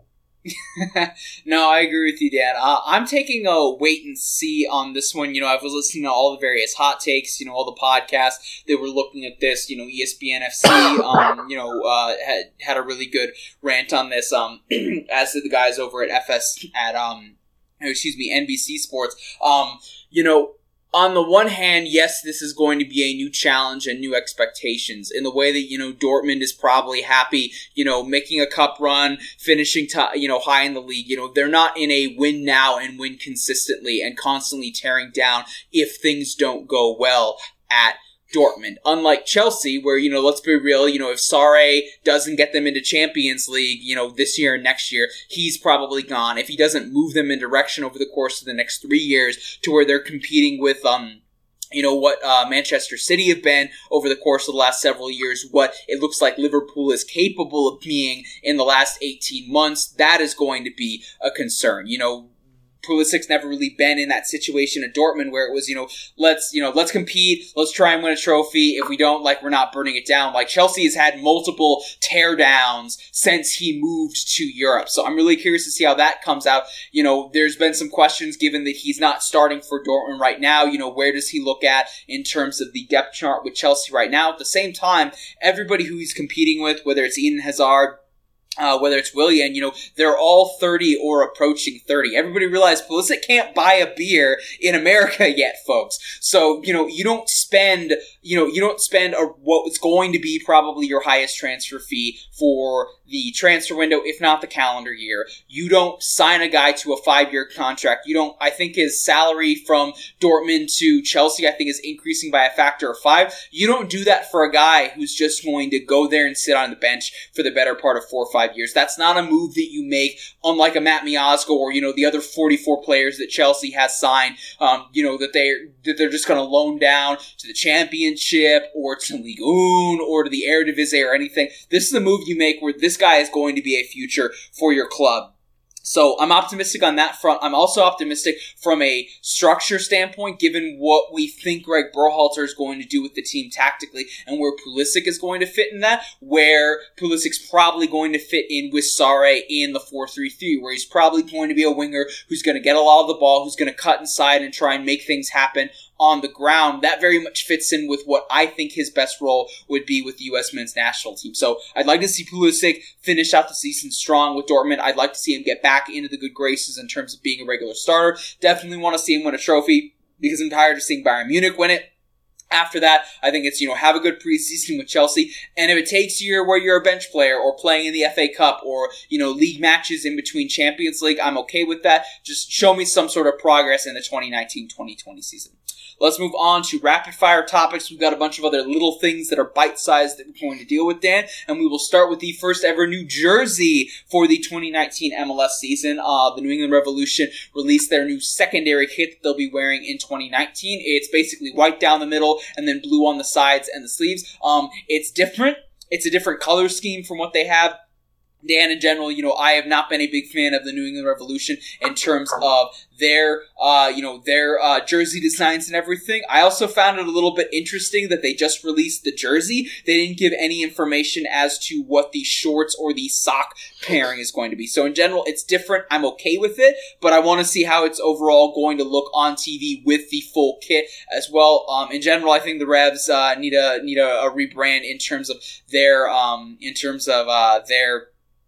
No, I agree with you, Dan. Uh, I'm taking a wait and see on this one. You know, I was listening to all the various hot takes, you know, all the podcasts. They were looking at this, you know, E S P N F C, um, you know, uh, had, had a really good rant on this, um, as did the guys over at F S, at, um, excuse me, N B C Sports. Um, you know, on the one hand, yes, this is going to be a new challenge and new expectations in the way that, you know, Dortmund is probably happy, you know, making a cup run, finishing, to, you know, high in the league. You know, they're not in a win now and win consistently and constantly tearing down if things don't go well at Dortmund. Unlike Chelsea, where, you know, let's be real, you know, if Sarri doesn't get them into Champions League, you know, this year and next year, he's probably gone. If he doesn't move them in direction over the course of the next three years to where they're competing with, um, you know, what uh, Manchester City have been over the course of the last several years, what it looks like Liverpool is capable of being in the last eighteen months, that is going to be a concern. You know, Pulisic's never really been in that situation at Dortmund where it was, you know, let's, you know, let's compete, let's try and win a trophy. If we don't, like, we're not burning it down. Like, Chelsea has had multiple teardowns since he moved to Europe. So I'm really curious to see how that comes out. You know, there's been some questions given that he's not starting for Dortmund right now. You know, where does he look at in terms of the depth chart with Chelsea right now? At the same time, everybody who he's competing with, whether it's Eden Hazard, Uh, whether it's Willian, you know, they're all thirty or approaching thirty. Everybody realized Pulisic can't buy a beer in America yet, folks. So, you know, you don't spend, you know, you don't spend a, what is going to be probably your highest transfer fee for the transfer window, if not the calendar year. You don't sign a guy to a five-year contract. You don't, I think his salary from Dortmund to Chelsea, I think, is increasing by a factor of five. You don't do that for a guy who's just going to go there and sit on the bench for the better part of four or five years. That's not a move that you make, unlike a Matt Miazga or, you know, the other forty-four players that Chelsea has signed, um, you know, that they're, that they're just going to loan down to the Championship or to Ligue one or to the Eredivisie or anything. This is a move you make where this guy is going to be a future for your club. So I'm optimistic on that front. I'm also optimistic from a structure standpoint, given what we think Greg Berhalter is going to do with the team tactically and where Pulisic is going to fit in that, where Pulisic's probably going to fit in with Sarri in the four three three, where he's probably going to be a winger who's going to get a lot of the ball, who's going to cut inside and try and make things happen on the ground. That very much fits in with what I think his best role would be with the U S men's national team. So I'd like to see Pulisic finish out the season strong with Dortmund. I'd like to see him get back into the good graces in terms of being a regular starter. Definitely want to see him win a trophy because I'm tired of seeing Bayern Munich win it. After that, I think it's, you know, have a good preseason with Chelsea. And if it takes you where you're a bench player or playing in the F A Cup or, you know, league matches in between Champions League, I'm okay with that. Just show me some sort of progress in the twenty nineteen twenty twenty season. Let's move on to rapid fire topics. We've got a bunch of other little things that are bite-sized that we're going to deal with, Dan. And we will start with the first ever new jersey for the twenty nineteen M L S season. Uh, the New England Revolution released their new secondary kit that they'll be wearing in twenty nineteen. It's basically white down the middle and then blue on the sides and the sleeves. Um, it's different. It's a different color scheme from what they have. Dan, in general, you know, I have not been a big fan of the New England Revolution in terms of their, uh, you know, their uh, jersey designs and everything. I also found it a little bit interesting that they just released the jersey. They didn't give any information as to what the shorts or the sock pairing is going to be. So, in general, it's different. I'm okay with it, but I want to see how it's overall going to look on T V with the full kit as well. Um, in general, I think the Revs uh, need a need a, a rebrand in terms of their, um, in terms of uh, their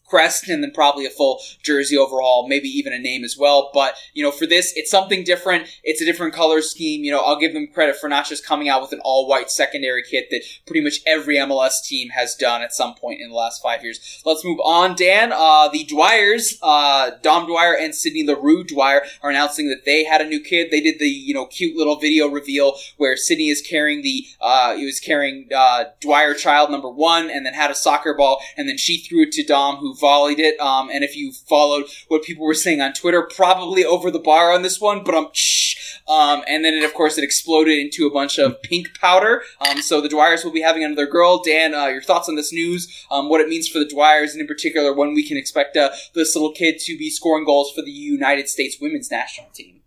crest, and then probably a full jersey overall, maybe even a name as well. But, you know, for this, it's something different. It's a different color scheme. You know, I'll give them credit for not just coming out with an all-white secondary kit that pretty much every M L S team has done at some point in the last five years. Let's move on, Dan. Uh, the Dwyers, uh, Dom Dwyer and Sydney LaRue Dwyer are announcing that they had a new kid. They did the, you know, cute little video reveal where Sydney is carrying the, uh, he was carrying, uh, Dwyer child number one, and then had a soccer ball, and then she threw it to Dom, who volleyed it. Um, and if you followed what people were saying on Twitter, probably over the bar on this one, but I'm shh. Um, and then it, of course, it exploded into a bunch of pink powder. Um, so the Dwyers will be having another girl. Dan, uh, your thoughts on this news, um, what it means for the Dwyers, and in particular, when we can expect uh, this little kid to be scoring goals for the United States women's national team?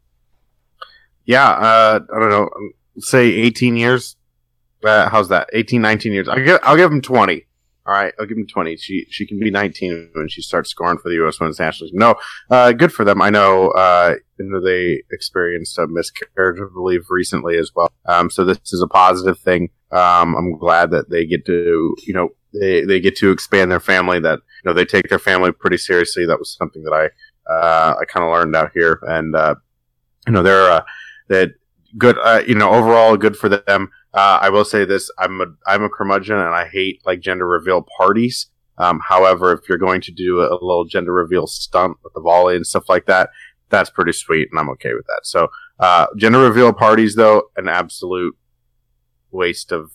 Yeah, uh, I don't know, say eighteen years. Uh, how's that? eighteen, nineteen years. I'll give, I'll give him twenty. All right, I'll give him twenty. She she can be nineteen when she starts scoring for the U S Women's National Team. No, uh, good for them. I know, uh, you know, they experienced a miscarriage, I believe, recently as well. Um, so this is a positive thing. Um, I'm glad that they get to, you know, they, they get to expand their family, that, you know, they take their family pretty seriously. That was something that I, uh, I kind of learned out here. And, uh, you know, they're, uh, that good, uh, you know, overall good for them. Uh, I will say this, I'm a, I'm a curmudgeon and I hate like gender reveal parties. Um, however, if you're going to do a, a little gender reveal stunt with the volley and stuff like that, that's pretty sweet and I'm okay with that. So, uh, gender reveal parties though, an absolute waste of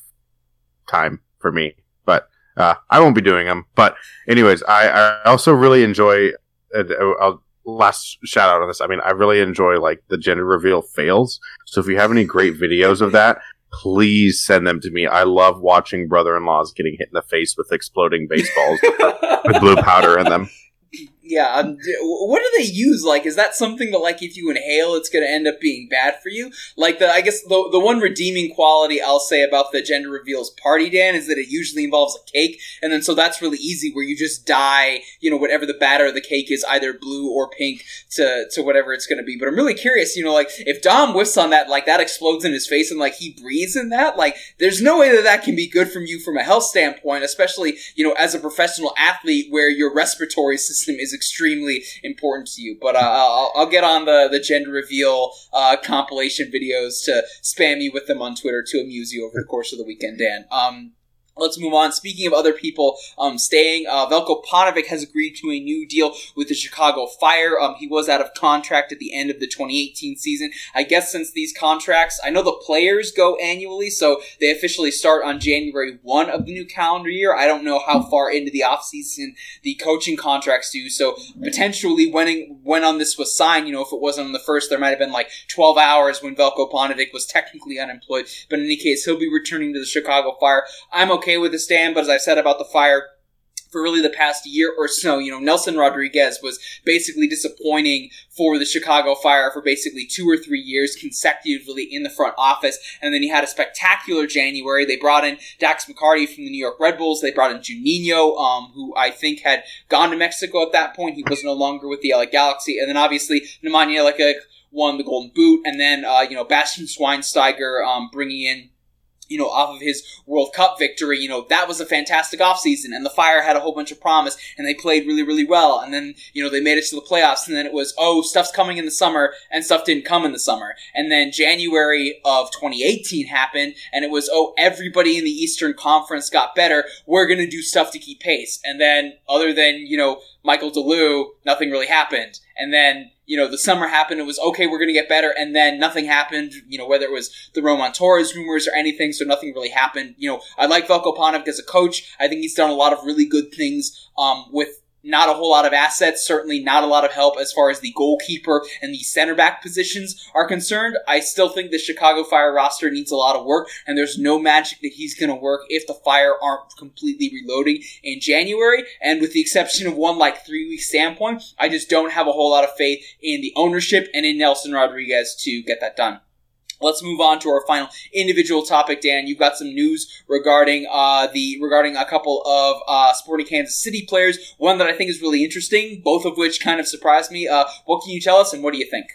time for me, but, uh, I won't be doing them. But anyways, I, I also really enjoy, uh, I'll, last shout out on this. I mean, I really enjoy like the gender reveal fails. So if you have any great videos of that, please send them to me. I love watching brother-in-laws getting hit in the face with exploding baseballs with, with blue powder in them. Yeah, um, what do they use? Like, is that something that, like, if you inhale, it's going to end up being bad for you? Like, the I guess the the one redeeming quality I'll say about the gender reveals party, Dan, is that it usually involves a cake, and then so that's really easy, where you just dye, you know, whatever the batter of the cake is, either blue or pink to to whatever it's going to be. But I'm really curious, you know, like, if Dom whiffs on that, like, that explodes in his face, and, like, he breathes in that, like, there's no way that that can be good from you from a health standpoint, especially, you know, as a professional athlete, where your respiratory system is extremely important to you. But uh, I'll, I'll get on the, the gender reveal uh, compilation videos to spam you with them on Twitter to amuse you over the course of the weekend, Dan. Um, Let's move on. Speaking of other people um, staying, uh, Veljko Paunovic has agreed to a new deal with the Chicago Fire. Um, he was out of contract at the end of the twenty eighteen season. I guess since these contracts, I know the players go annually, so they officially start on January first of the new calendar year. I don't know how far into the offseason the coaching contracts do, so potentially when, when on this was signed, you know, if it wasn't on the first, there might have been like twelve hours when Veljko Paunovic was technically unemployed. But in any case, he'll be returning to the Chicago Fire. I'm okay with the stand, but as I've said about the Fire for really the past year or so, you know, Nelson Rodriguez was basically disappointing for the Chicago Fire for basically two or three years consecutively in the front office, and then he had a spectacular January. They brought in Dax McCarty from the New York Red Bulls. They brought in Juninho, um, who I think had gone to Mexico at that point. He was no longer with the L A Galaxy, and then obviously Nemanja Elikic won the Golden Boot, and then, uh, you know, Bastian Schweinsteiger um, bringing in, you know, off of his World Cup victory, you know, that was a fantastic offseason, and the Fire had a whole bunch of promise, and they played really, really well, and then, you know, they made it to the playoffs, and then it was, oh, stuff's coming in the summer, and stuff didn't come in the summer, and then January of twenty eighteen happened, and it was, oh, everybody in the Eastern Conference got better, we're gonna do stuff to keep pace, and then, other than, you know, Michael DeLue, nothing really happened, and then, you know, the summer happened, it was, okay, we're going to get better, and then nothing happened, you know, whether it was the Roman Torres rumors or anything, so nothing really happened. You know, I like Veljko Paunovic as a coach. I think he's done a lot of really good things um, with not a whole lot of assets, certainly not a lot of help as far as the goalkeeper and the center back positions are concerned. I still think the Chicago Fire roster needs a lot of work, and there's no magic that he's going to work if the Fire aren't completely reloading in January. And with the exception of one like three-week standpoint, I just don't have a whole lot of faith in the ownership and in Nelson Rodriguez to get that done. Let's move on to our final individual topic, Dan. You've got some news regarding uh, the regarding a couple of uh, Sporting Kansas City players. One that I think is really interesting, both of which kind of surprised me. Uh, what can you tell us, and what do you think?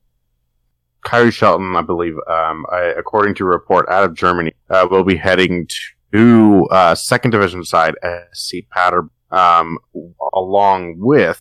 Kyrie Shelton, I believe, um, I, according to a report out of Germany, uh, will be heading to uh, second division side S C Pader, um, along with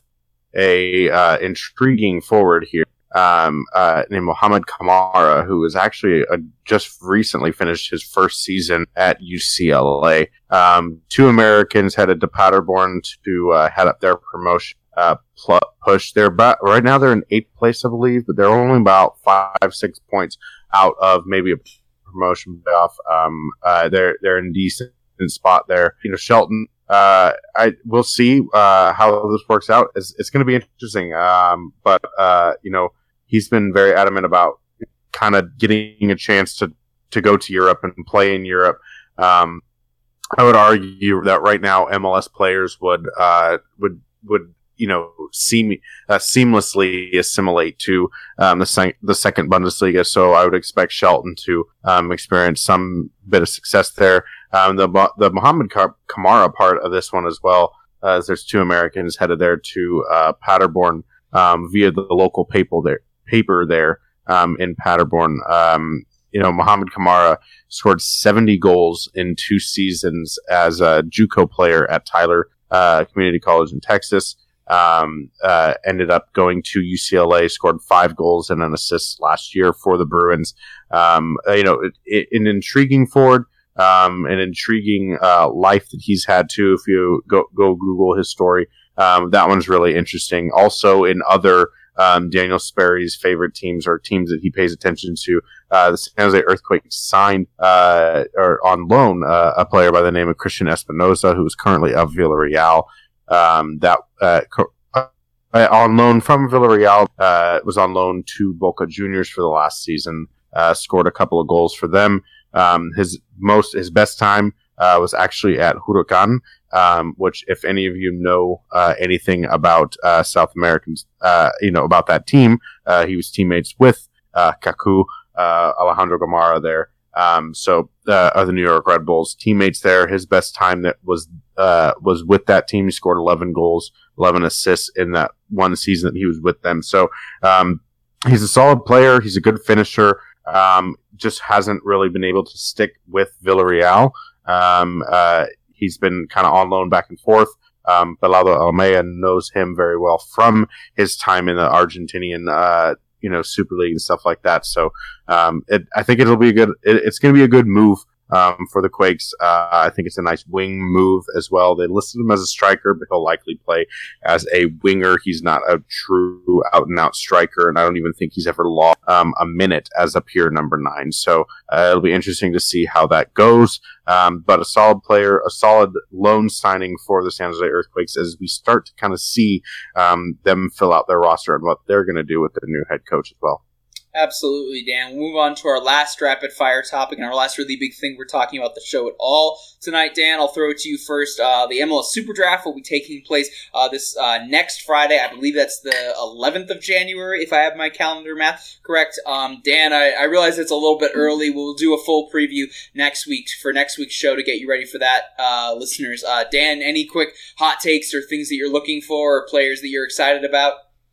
a uh, intriguing forward here um, uh, named Mohamed Kamara, who has actually uh, just recently finished his first season at U C L A. Um, two Americans headed to Paderborn to uh, head up their promotion uh, pl- push. They're about, right now they're in eighth place, I believe, but they're only about five, six points out of maybe a promotion playoff. Um, uh, they're they're in a decent spot there. You know, Shelton. Uh, I we'll see uh, how this works out. It's, it's going to be interesting. Um, but uh, you know, he's been very adamant about kind of getting a chance to, to go to Europe and play in Europe. Um, I would argue that right now M L S players would uh, would would you know seem uh, seamlessly assimilate to um, the sec- the second Bundesliga. So I would expect Shelton to um, experience some bit of success there. Um, the the Mohamed Kamara part of this one as well, uh, as there's two Americans headed there to uh, Paderborn um, via the local paper there, paper there um, in Paderborn. Um, you know, Mohamed Kamara scored seventy goals in two seasons as a JUCO player at Tyler uh, Community College in Texas. Um, uh, ended up going to U C L A, scored five goals and an assist last year for the Bruins. Um, you know, it, it, an intriguing forward. Um, an intriguing uh, life that he's had too. If you go go Google his story, um, that one's really interesting. Also, in other um, Daniel Sperry's favorite teams or teams that he pays attention to, uh, the San Jose Earthquakes signed uh, or on loan uh, a player by the name of Christian Espinosa, who is currently of Villarreal. Um, that uh, co- uh, on loan from Villarreal uh, was on loan to Boca Juniors for the last season. Uh, scored a couple of goals for them. Um, his most, his best time, uh, was actually at Huracan, um, which if any of you know, uh, anything about, uh, South Americans, uh, you know, about that team, uh, he was teammates with, uh, Kaku, uh, Alejandro Gamara there. Um, so, uh, of the New York Red Bulls teammates there, his best time that was, uh, was with that team. He scored eleven goals, eleven assists in that one season that he was with them. So, um, he's a solid player. He's a good finisher. Um, just hasn't really been able to stick with Villarreal. Um, uh, he's been kind of on loan back and forth. Um, Belado Almeida knows him very well from his time in the Argentinian, uh, you know, Super League and stuff like that. So, um, it, I think it'll be a good, it, it's going to be a good move, um, for the Quakes. Uh, I think it's a nice wing move as well. They listed him as a striker, but he'll likely play as a winger. He's not a true out and out striker, and I don't even think he's ever lost um, a minute as a pure number nine. So uh, it'll be interesting to see how that goes. Um, but a solid player, a solid loan signing for the San Jose Earthquakes as we start to kind of see um, them fill out their roster and what they're going to do with their new head coach as well. Absolutely, Dan. We'll move on to our last rapid-fire topic and our last really big thing we're talking about the show at all tonight. Dan, I'll throw it to you first. Uh, the M L S Super Draft will be taking place uh, this uh, next Friday. I believe that's the eleventh of January, if I have my calendar math correct. Um, Dan, I, I realize it's a little bit early. We'll do a full preview next week for next week's show to get you ready for that, uh, listeners. Uh, Dan, any quick hot takes or things that you're looking for or players that you're excited about?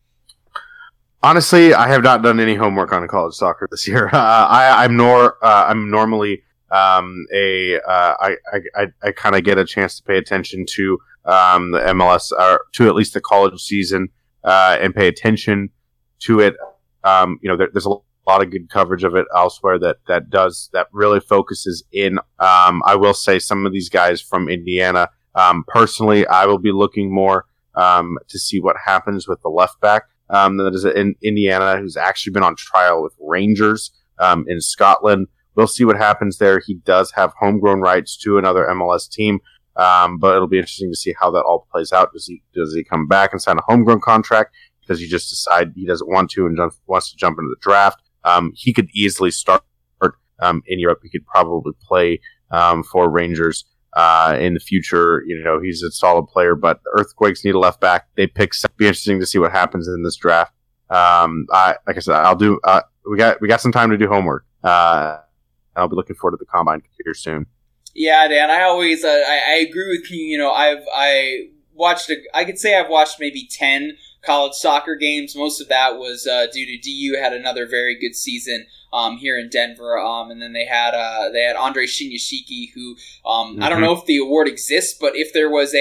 Honestly, I have not done any homework on college soccer this year. Uh, I, I'm nor uh, I'm normally um, a uh, I I, I kind of get a chance to pay attention to um, the M L S or to at least the college season uh, and pay attention to it. Um, you know, there, there's a lot of good coverage of it elsewhere that that does that really focuses in. Um, I will say some of these guys from Indiana. Um, personally, I will be looking more um, to see what happens with the left back. Um, that is in Indiana, who's actually been on trial with Rangers um, in Scotland. We'll see what happens there. He does have homegrown rights to another M L S team, um, but it'll be interesting to see how that all plays out. Does he does he come back and sign a homegrown contract? Does he just decide he doesn't want to and jump, wants to jump into the draft? Um, he could easily start um, in Europe. He could probably play um, for Rangers. Uh, in the future, you know, he's a solid player, but the Earthquakes need a left back. They pick. It'll be interesting to see what happens in this draft. Um, I, like I said, I'll do, uh, we got, we got some time to do homework. Uh, I'll be looking forward to the combine here soon. Yeah, Dan, I always, uh, I, I agree with you. You know, I've, I watched, a, I could say I've watched maybe ten college soccer games. Most of that was, uh, due to D U had another very good season. Um, here in Denver, um, and then they had uh, they had Andre Shinyashiki, who um, mm-hmm. I don't know if the award exists, but if there was a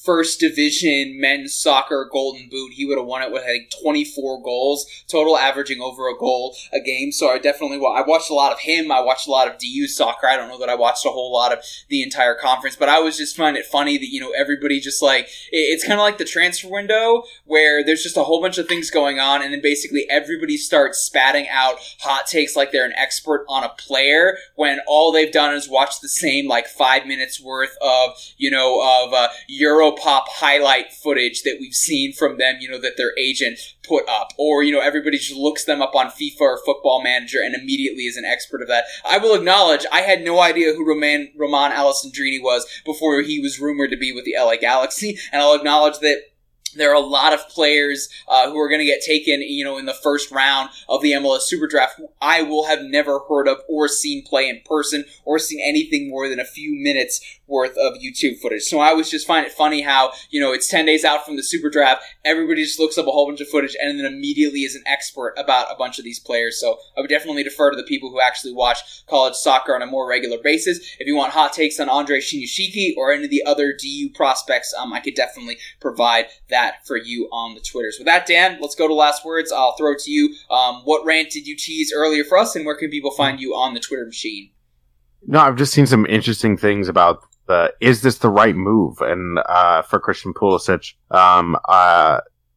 first division men's soccer Golden Boot. He would have won it with, I think, twenty-four goals total, averaging over a goal a game. So I definitely, I watched a lot of him. I watched a lot of D U soccer. I don't know that I watched a whole lot of the entire conference, but I was just finding it funny that, you know, everybody just like, it's kind of like the transfer window where there's just a whole bunch of things going on, and then basically everybody starts spatting out hot takes like they're an expert on a player when all they've done is watch the same like five minutes worth of, you know, of uh, Europop highlight footage that we've seen from them, you know, that their agent put up. Or, you know, everybody just looks them up on FIFA or Football Manager and immediately is an expert of that. I will acknowledge I had no idea who Roman, Roman Alessandrini was before he was rumored to be with the L A Galaxy, and I'll acknowledge that there are a lot of players uh, who are going to get taken, you know, in the first round of the M L S Super Draft who I will have never heard of or seen play in person or seen anything more than a few minutes worth of YouTube footage. So I was just finding it funny how, you know, it's ten days out from the Super Draft, everybody just looks up a whole bunch of footage and then immediately is an expert about a bunch of these players. So I would definitely defer to the people who actually watch college soccer on a more regular basis. If you want hot takes on Andre Shinyashiki or any of the other D U prospects, um, I could definitely provide that for you on the Twitters. With that, Dan, let's go to last words. I'll throw it to you. Um, what rant did you tease earlier for us, and where can people find you on the Twitter machine? No, I've just seen some interesting things about the, is this the right move? And uh, for Christian Pulisic, um, uh,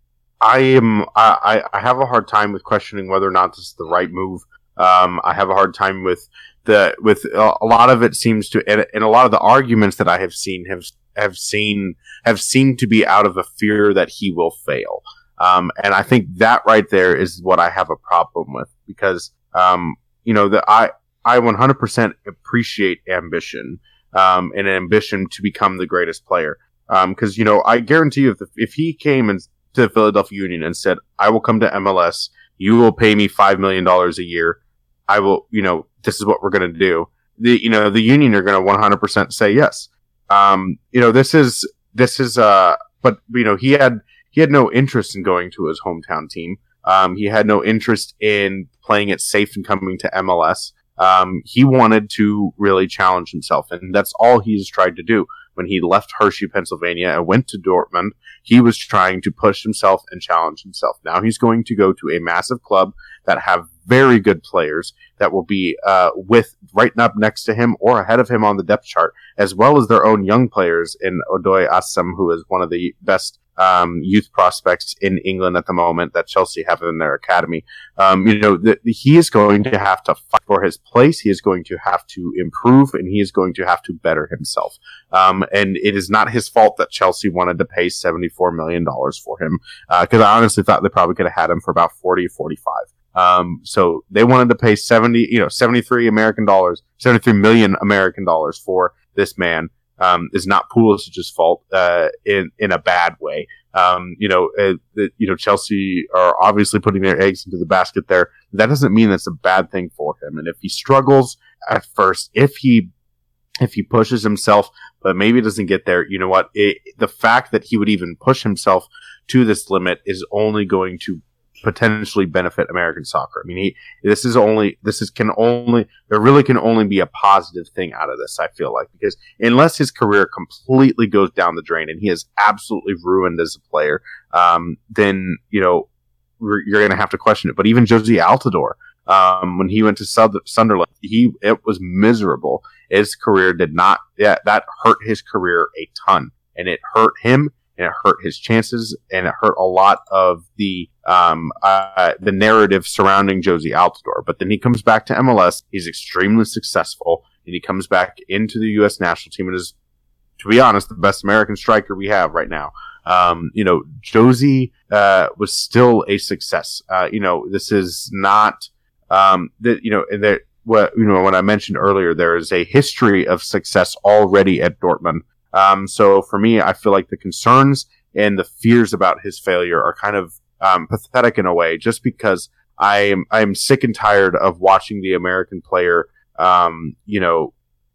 I am I, I have a hard time with questioning whether or not this is the right move. Um, I have a hard time with the with uh, a lot of it seems to, and, and a lot of the arguments that I have seen have have seen have seemed to be out of a fear that he will fail. Um, and I think that right there is what I have a problem with, because um, you know, the I I one hundred percent appreciate ambition, um, and ambition to become the greatest player. Because um, you know, I guarantee you, if the, if he came and to the Philadelphia Union and said, "I will come to M L S, you will pay me five million dollars a year. I will, you know, this is what we're going to do." The you know the Union are going to one hundred percent say yes. Um, you know, this is, this is, uh, but, you know, he had, he had no interest in going to his hometown team. Um, he had no interest in playing it safe and coming to M L S. Um, he wanted to really challenge himself, and that's all he's tried to do. When he left Hershey, Pennsylvania, and went to Dortmund, he was trying to push himself and challenge himself. Now he's going to go to a massive club that have very good players that will be uh, with right up next to him or ahead of him on the depth chart, as well as their own young players in Odoye Assam, who is one of the best um, youth prospects in England at the moment that Chelsea have in their academy. Um, you know, the, the, he is going to have to fight for his place. He is going to have to improve, and he is going to have to better himself. Um, and it is not his fault that Chelsea wanted to pay seventy-four million dollars for him, because uh, I honestly thought they probably could have had him for about forty, forty-five. Um, so they wanted to pay seventy, you know, seventy-three American dollars, seventy-three million American dollars for this man. Um, is not Pulisic's fault, uh, in, in a bad way. Um, you know, uh, the, you know, Chelsea are obviously putting their eggs into the basket there. That doesn't mean that's a bad thing for him. And if he struggles at first, if he, if he pushes himself, but maybe doesn't get there, you know what? It, the fact that he would even push himself to this limit is only going to potentially benefit American soccer. I mean, he, this is only, this is can only, there really can only be a positive thing out of this, I feel like, because unless his career completely goes down the drain and he is absolutely ruined as a player, um, then, you know, you're going to have to question it. But even Josie Altidore, um, when he went to Sunderland, he, it was miserable. His career did not, yeah, that hurt his career a ton, and it hurt him. And it hurt his chances, and it hurt a lot of the um uh, the narrative surrounding Josie Altidore. But then he comes back to M L S. He's extremely successful, and he comes back into the U S national team and is, to be honest, the best American striker we have right now. Um, you know, Josie uh, was still a success. Uh, you know, this is not um that you know that what you know when I mentioned earlier, there is a history of success already at Dortmund. Um, so for me, I feel like the concerns and the fears about his failure are kind of um, pathetic in a way, just because I am I am sick and tired of watching the American player, um, you know,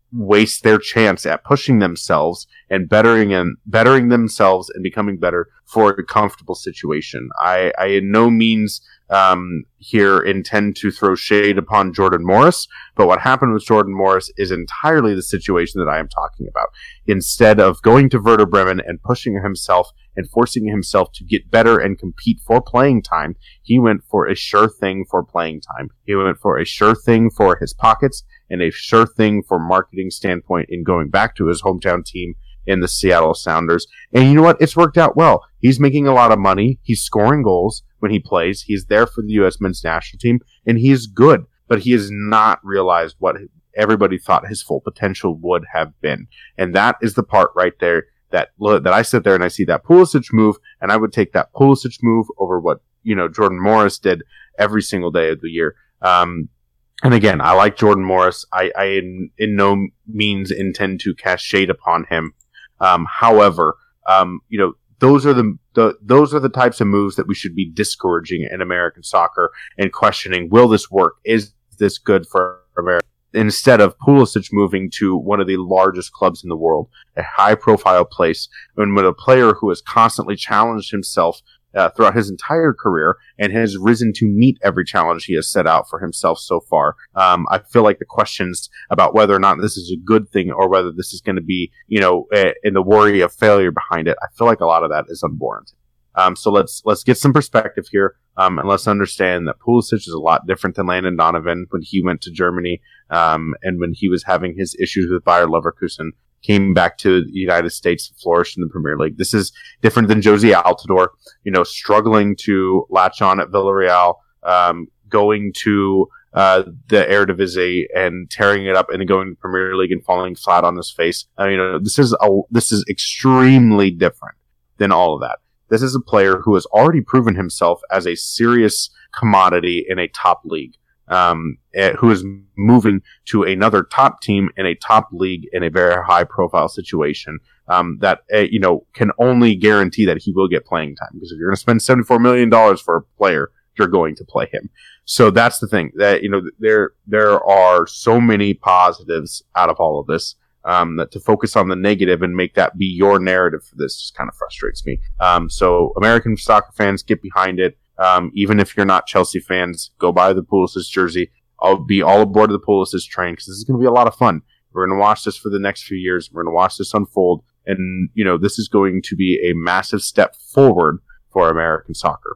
waste their chance at pushing themselves and bettering and bettering themselves and becoming better for a comfortable situation. I, I in no means um, here intend to throw shade upon Jordan Morris, but what happened with Jordan Morris is entirely the situation that I am talking about. Instead of going to Werder Bremen and pushing himself and forcing himself to get better and compete for playing time, he went for a sure thing for playing time. He went for a sure thing for his pockets and a sure thing for marketing standpoint in going back to his hometown team in the Seattle Sounders. And you know what? It's worked out well. He's making a lot of money. He's scoring goals when he plays. He's there for the U S men's national team, and he is good. But he has not realized what everybody thought his full potential would have been. And that is the part right there that that I sit there and I see that Pulisic move, and I would take that Pulisic move over what, you know, Jordan Morris did every single day of the year. Um, and again, I like Jordan Morris. I, I in, in no means intend to cast shade upon him. Um, however, um, you know, those are the, the those are the types of moves that we should be discouraging in American soccer and questioning: will this work? Is this good for America? Instead of Pulisic moving to one of the largest clubs in the world, a high-profile place, and with a player who has constantly challenged himself uh, throughout his entire career and has risen to meet every challenge he has set out for himself so far. Um, I feel like the questions about whether or not this is a good thing or whether this is going to be, you know, a, in the worry of failure behind it, I feel like a lot of that is unwarranted. Um, so let's let's get some perspective here, um, and let's understand that Pulisic is a lot different than Landon Donovan when he went to Germany, um, and when he was having his issues with Bayer Leverkusen, came back to the United States, flourished in the Premier League. This is different than Josie Altidore, you know, struggling to latch on at Villarreal, um, going to uh, the Eredivisie and tearing it up, and then going to the Premier League and falling flat on his face. I mean, you know, this is a this is extremely different than all of that. This is a player who has already proven himself as a serious commodity in a top league, um, who is moving to another top team in a top league in a very high-profile situation, um, that, uh, you know, can only guarantee that he will get playing time. Because if you're going to spend seventy-four million dollars for a player, you're going to play him. So that's the thing. That, you know, there there are so many positives out of all of this. Um, that to focus on the negative and make that be your narrative for this just kind of frustrates me. Um, so American soccer fans, get behind it. Um, even if you're not Chelsea fans, go buy the Pulisic jersey. I'll be all aboard the Pulisic train because this is going to be a lot of fun. We're going to watch this for the next few years. We're going to watch this unfold. And, you know, this is going to be a massive step forward for American soccer.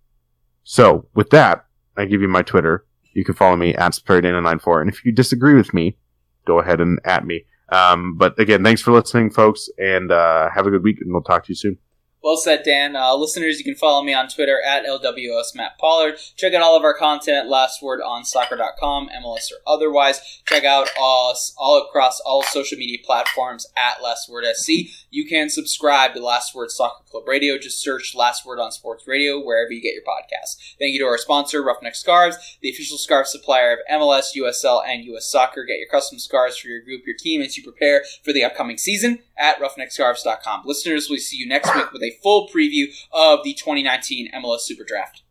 So with that, I give you my Twitter. You can follow me at Sperrydana ninety-four. And if you disagree with me, go ahead and at me. Um, but again, thanks for listening, folks, and uh, have a good week, and we'll talk to you soon. Well said, Dan. Uh, listeners, you can follow me on Twitter at L W S Matt Pollard. Check out all of our content at last word on soccer dot com, M L S or otherwise. Check out us all across all social media platforms at Last Word S C. You can subscribe to Last Word Soccer Club Radio. Just search Last Word on Sports Radio wherever you get your podcasts. Thank you to our sponsor, Roughneck Scarves, the official scarf supplier of M L S, U S L, and U S Soccer. Get your custom scarves for your group, your team, as you prepare for the upcoming season at roughneck scarves dot com. Listeners, we'll see you next week with a full preview of the twenty nineteen M L S Super Draft.